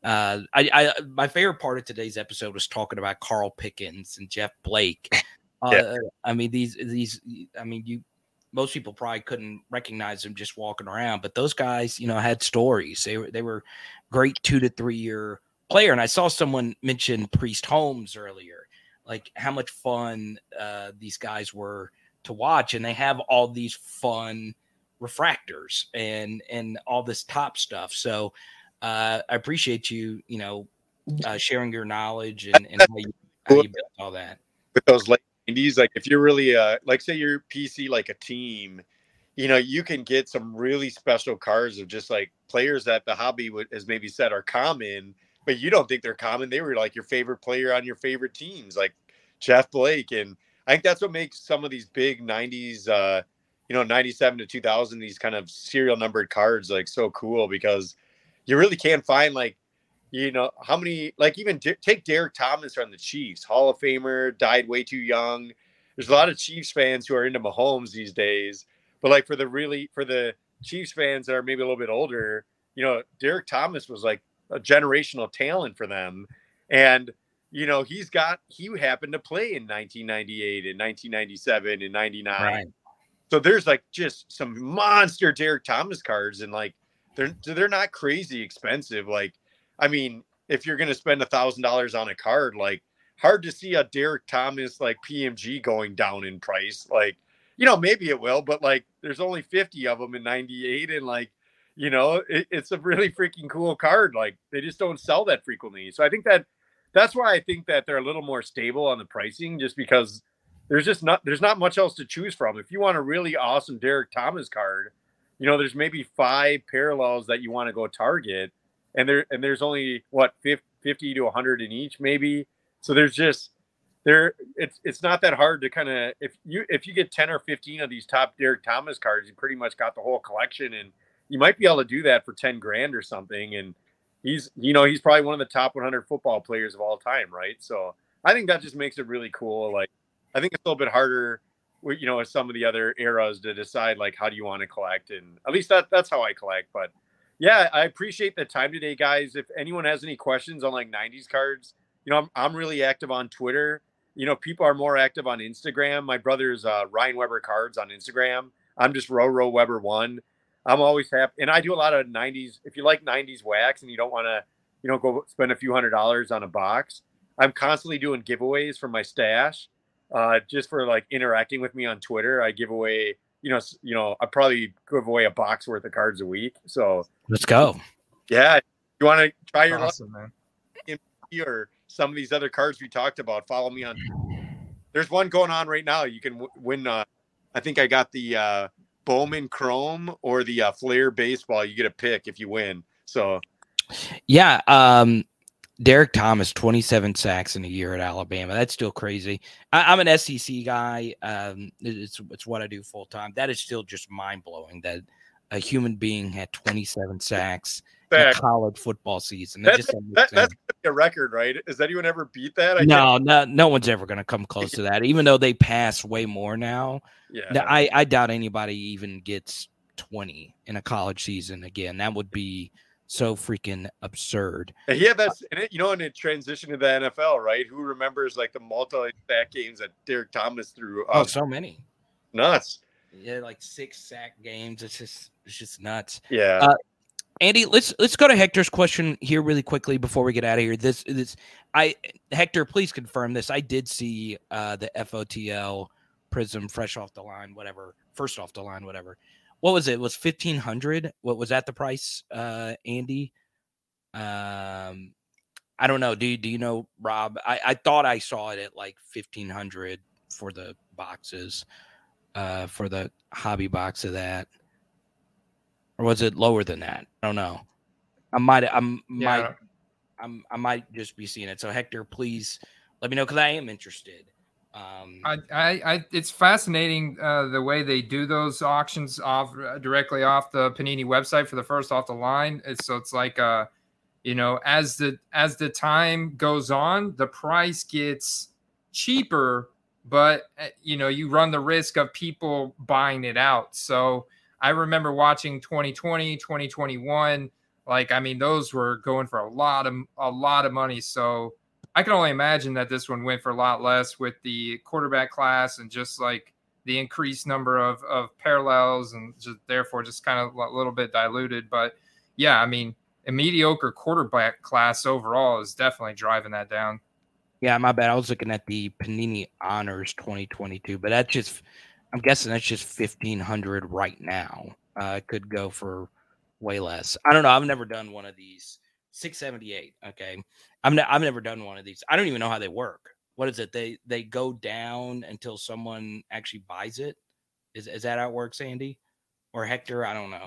My favorite part of today's episode was talking about Carl Pickens and Jeff Blake. I mean, most people probably couldn't recognize them just walking around, but those guys, had stories. They were great 2 to 3 year player. And I saw someone mention Priest Holmes earlier, like how much fun these guys were to watch, and they have all these fun refractors and all this top stuff. So I appreciate you, sharing your knowledge and how you built all that. With those late 90s, like if you're really say you're PC like a team, you can get some really special cards of just like players that the hobby has maybe said are common, but you don't think they're common. They were like your favorite player on your favorite teams, like Jeff Blake. And I think that's what makes some of these big 90s, 97 to 2000, these kind of serial numbered cards like so cool, because you really can't find how many, even take Derek Thomas from the Chiefs, Hall of Famer, died way too young. There's a lot of Chiefs fans who are into Mahomes these days, but for the Chiefs fans that are maybe a little bit older, Derek Thomas was like a generational talent for them. And he happened to play in 1998 and 1997 and 99. Right. So there's just some monster Derek Thomas cards, and they're not crazy expensive. If you're going to spend $1,000 on a card, hard to see a Derek Thomas PMG going down in price. Maybe it will, but there's only 50 of them in 98. And it's a really freaking cool card. They just don't sell that frequently. So I think that's why I think that they're a little more stable on the pricing, just because there's not much else to choose from. If you want a really awesome Derek Thomas card, there's maybe 5 parallels that you want to go target, and there's only 50 to 100 in each maybe. So it's not that hard to kind of, if you get 10 or 15 of these top Derek Thomas cards, you pretty much got the whole collection, and you might be able to do that for $10,000 or something. And he's probably one of the top 100 football players of all time, right? So I think that just makes it really cool. I think it's a little bit harder, with some of the other eras to decide how do you want to collect, and at least that's how I collect. But yeah, I appreciate the time today, guys. If anyone has any questions on 90s cards, I'm really active on Twitter. People are more active on Instagram. My brother's Ryan Weber Cards on Instagram. I'm just Row Weber 1. I'm always happy, and I do a lot of 90s. If you like 90s wax and you don't want to, go spend a few $100s on a box, I'm constantly doing giveaways from my stash, just for interacting with me on Twitter. I give away, I probably give away a box worth of cards a week. So let's go. Yeah, you want to try your luck, man. Or some of these other cards we talked about, follow me on. There's one going on right now. You can win. I think I got the Bowman Chrome or the Flair baseball. You get a pick if you win. So, yeah. Derek Thomas, 27 sacks in a year at Alabama. That's still crazy. I'm an SEC guy. It's what I do full time. That is still just mind blowing that a human being had 27 sacks in a college football season. That's a record, right? Has anyone ever beat that? No one's ever going to come close to that. Even though they pass way more now. Yeah, I doubt anybody even gets 20 in a college season again. That would be so freaking absurd. Yeah, that's and it transitioned to the NFL, right? Who remembers like the multi-sack games that Derek Thomas threw? So many. Nuts. Yeah, like 6 sack games. It's just nuts. Yeah. Andy, let's go to Hector's question here really quickly before we get out of here. Hector, please confirm this. I did see the FOTL Prism first off the line, whatever. What was it? It was $1,500. What was that the price, Andy? I don't know. Do you know, Rob? I thought I saw it at like $1,500 for the boxes, for the hobby box of that, or was it lower than that? I don't know. I might just be seeing it. So Hector, please let me know because I am interested. It's fascinating the way they do those auctions directly off the Panini website for the first off the line. It's like as the time goes on, the price gets cheaper, but you run the risk of people buying it out. So I remember watching 2020, 2021. Those were going for a lot of money. So I can only imagine that this one went for a lot less with the quarterback class and just like the increased number of parallels and therefore just kind of a little bit diluted. But yeah, a mediocre quarterback class overall is definitely driving that down. Yeah, my bad. I was looking at the Panini Honors 2022, but I'm guessing that's just $1,500 right now. It could go for way less. I don't know. I've never done one of these. 678. Okay. I've never done one of these. I don't even know how they work. What is it? They go down until someone actually buys it. Is that how it works, Andy or Hector? I don't know.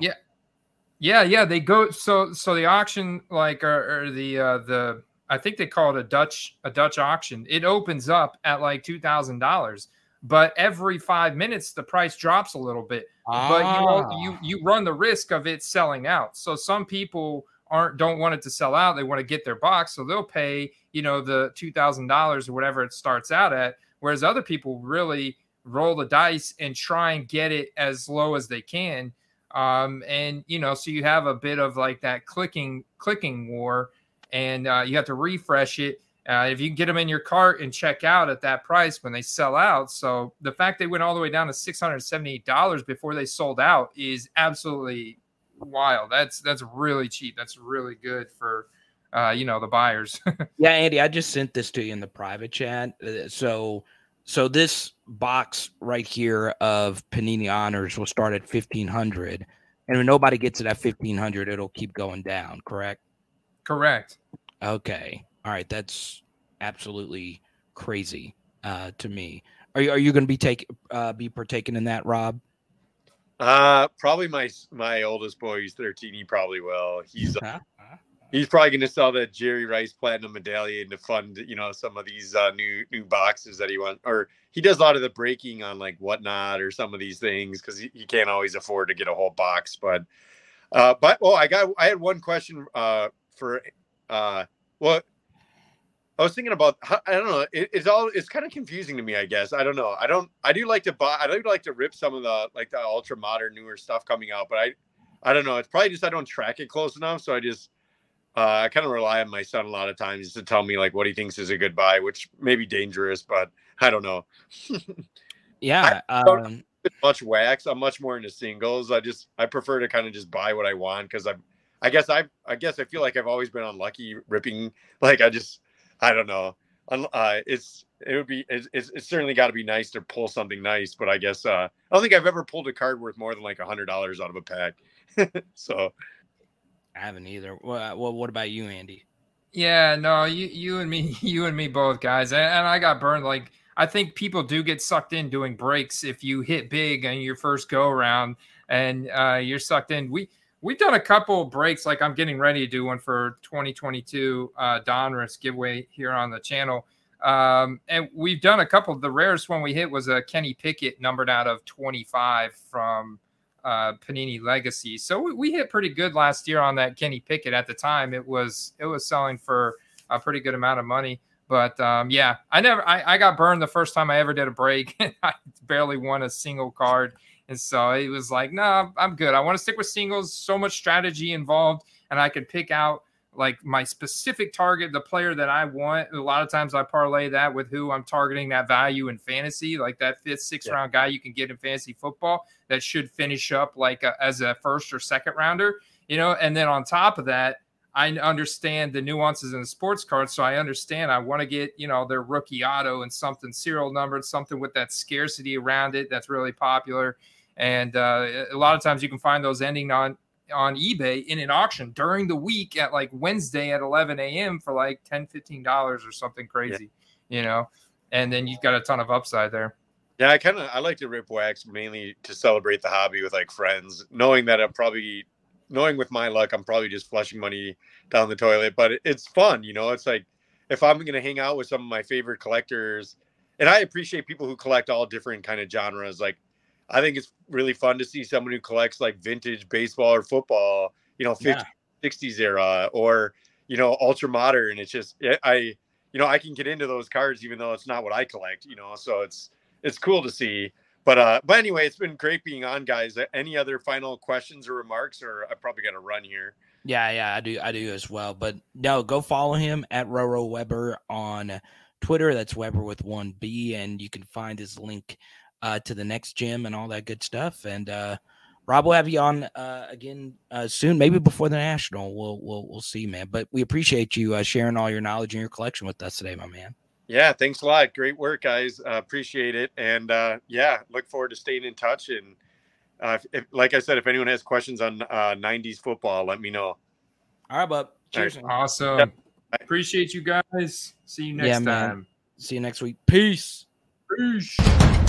Yeah. They go. So the auction, or the I think they call it a Dutch auction. It opens up at like $2,000, but every 5 minutes the price drops a little bit. But you run the risk of it selling out. So some people don't want it to sell out. They want to get their box. So they'll pay, the $2,000 or whatever it starts out at. Whereas other people really roll the dice and try and get it as low as they can. So you have a bit of like that clicking war, and you have to refresh it. If you can get them in your cart and check out at that price when they sell out. So the fact they went all the way down to $678 before they sold out is absolutely wild. That's really cheap. That's really good for the buyers. Yeah, Andy, I just sent this to you in the private chat. So this box right here of Panini Honors will start at $1,500, and when nobody gets it at $1,500, it'll keep going down. Correct. Okay. All right. That's absolutely crazy to me. Are you going to be partaking in that, Rob? Probably my oldest boy, he's 13. He probably will. He's probably going to sell that Jerry Rice Platinum Medallion to fund, some of these new boxes that he wants. Or he does a lot of the breaking on like Whatnot or some of these things because he can't always afford to get a whole box. But I had one question for I was thinking about I don't know. It's kind of confusing to me, I guess. I don't know. I do like to rip some of the like the ultra modern newer stuff coming out, but I don't know. It's probably just I don't track it close enough, so I kind of rely on my son a lot of times to tell me like what he thinks is a good buy, which may be dangerous, but I don't know. Yeah. I don't much wax. I'm much more into singles. I prefer to kind of just buy what I want because I guess I feel like I've always been unlucky ripping. Like I don't know. It's certainly got to be nice to pull something nice, but I guess I don't think I've ever pulled a card worth more than like $100 out of a pack. So I haven't either. Well, what about you, Andy? Yeah, no, you and me both, guys. And I got burned. Like I think people do get sucked in doing breaks if you hit big on your first go around and you're sucked in. We've done a couple of breaks, like I'm getting ready to do one for 2022 Donruss giveaway here on the channel. And we've done a couple. The rarest one we hit was a Kenny Pickett numbered out of 25 from Panini Legacy. So we hit pretty good last year on that Kenny Pickett. At the time, it was selling for a pretty good amount of money. But yeah, I got burned the first time I ever did a break. I barely won a single card. And so it was like, no, I'm good. I want to stick with singles. So much strategy involved, and I could pick out like my specific target, the player that I want. A lot of times I parlay that with who I'm targeting that value in fantasy, like that 5th, 6th round guy you can get in fantasy football that should finish up like as a first or second rounder, you know. And then on top of that, I understand the nuances in the sports cards. So I understand I want to get, you know, their rookie auto and something serial numbered, something with that scarcity around it that's really popular. And a lot of times you can find those ending on eBay in an auction during the week at like Wednesday at 11 a.m. for like $10, $15 or something crazy, you know, and then you've got a ton of upside there. Yeah, I like to rip wax mainly to celebrate the hobby with like friends, knowing that knowing with my luck, I'm probably just flushing money down the toilet, but it's fun. You know, it's like if I'm going to hang out with some of my favorite collectors, and I appreciate people who collect all different kind of genres. Like, I think it's really fun to see someone who collects like vintage baseball or football, you know, 50s, 60s era, or, you know, ultra modern. It's just, I can get into those cards, even though it's not what I collect, you know, so it's cool to see. But anyway, it's been great being on, guys. Any other final questions or remarks, or I probably got to run here? Yeah, I do as well. But no, go follow him at Roro Weber on Twitter. That's Weber with 1B, and you can find his link to the next gym and all that good stuff. And Rob, we'll have you on again soon, maybe before the National. We'll see, man. But we appreciate you sharing all your knowledge and your collection with us today, my man. Yeah, thanks a lot. Great work, guys. Appreciate it. And look forward to staying in touch. And like I said, if anyone has questions on 90s football, let me know. All right, bub. Cheers. Right. Awesome. Yep. Appreciate you guys. See you next time. Man. See you next week. Peace. Peace.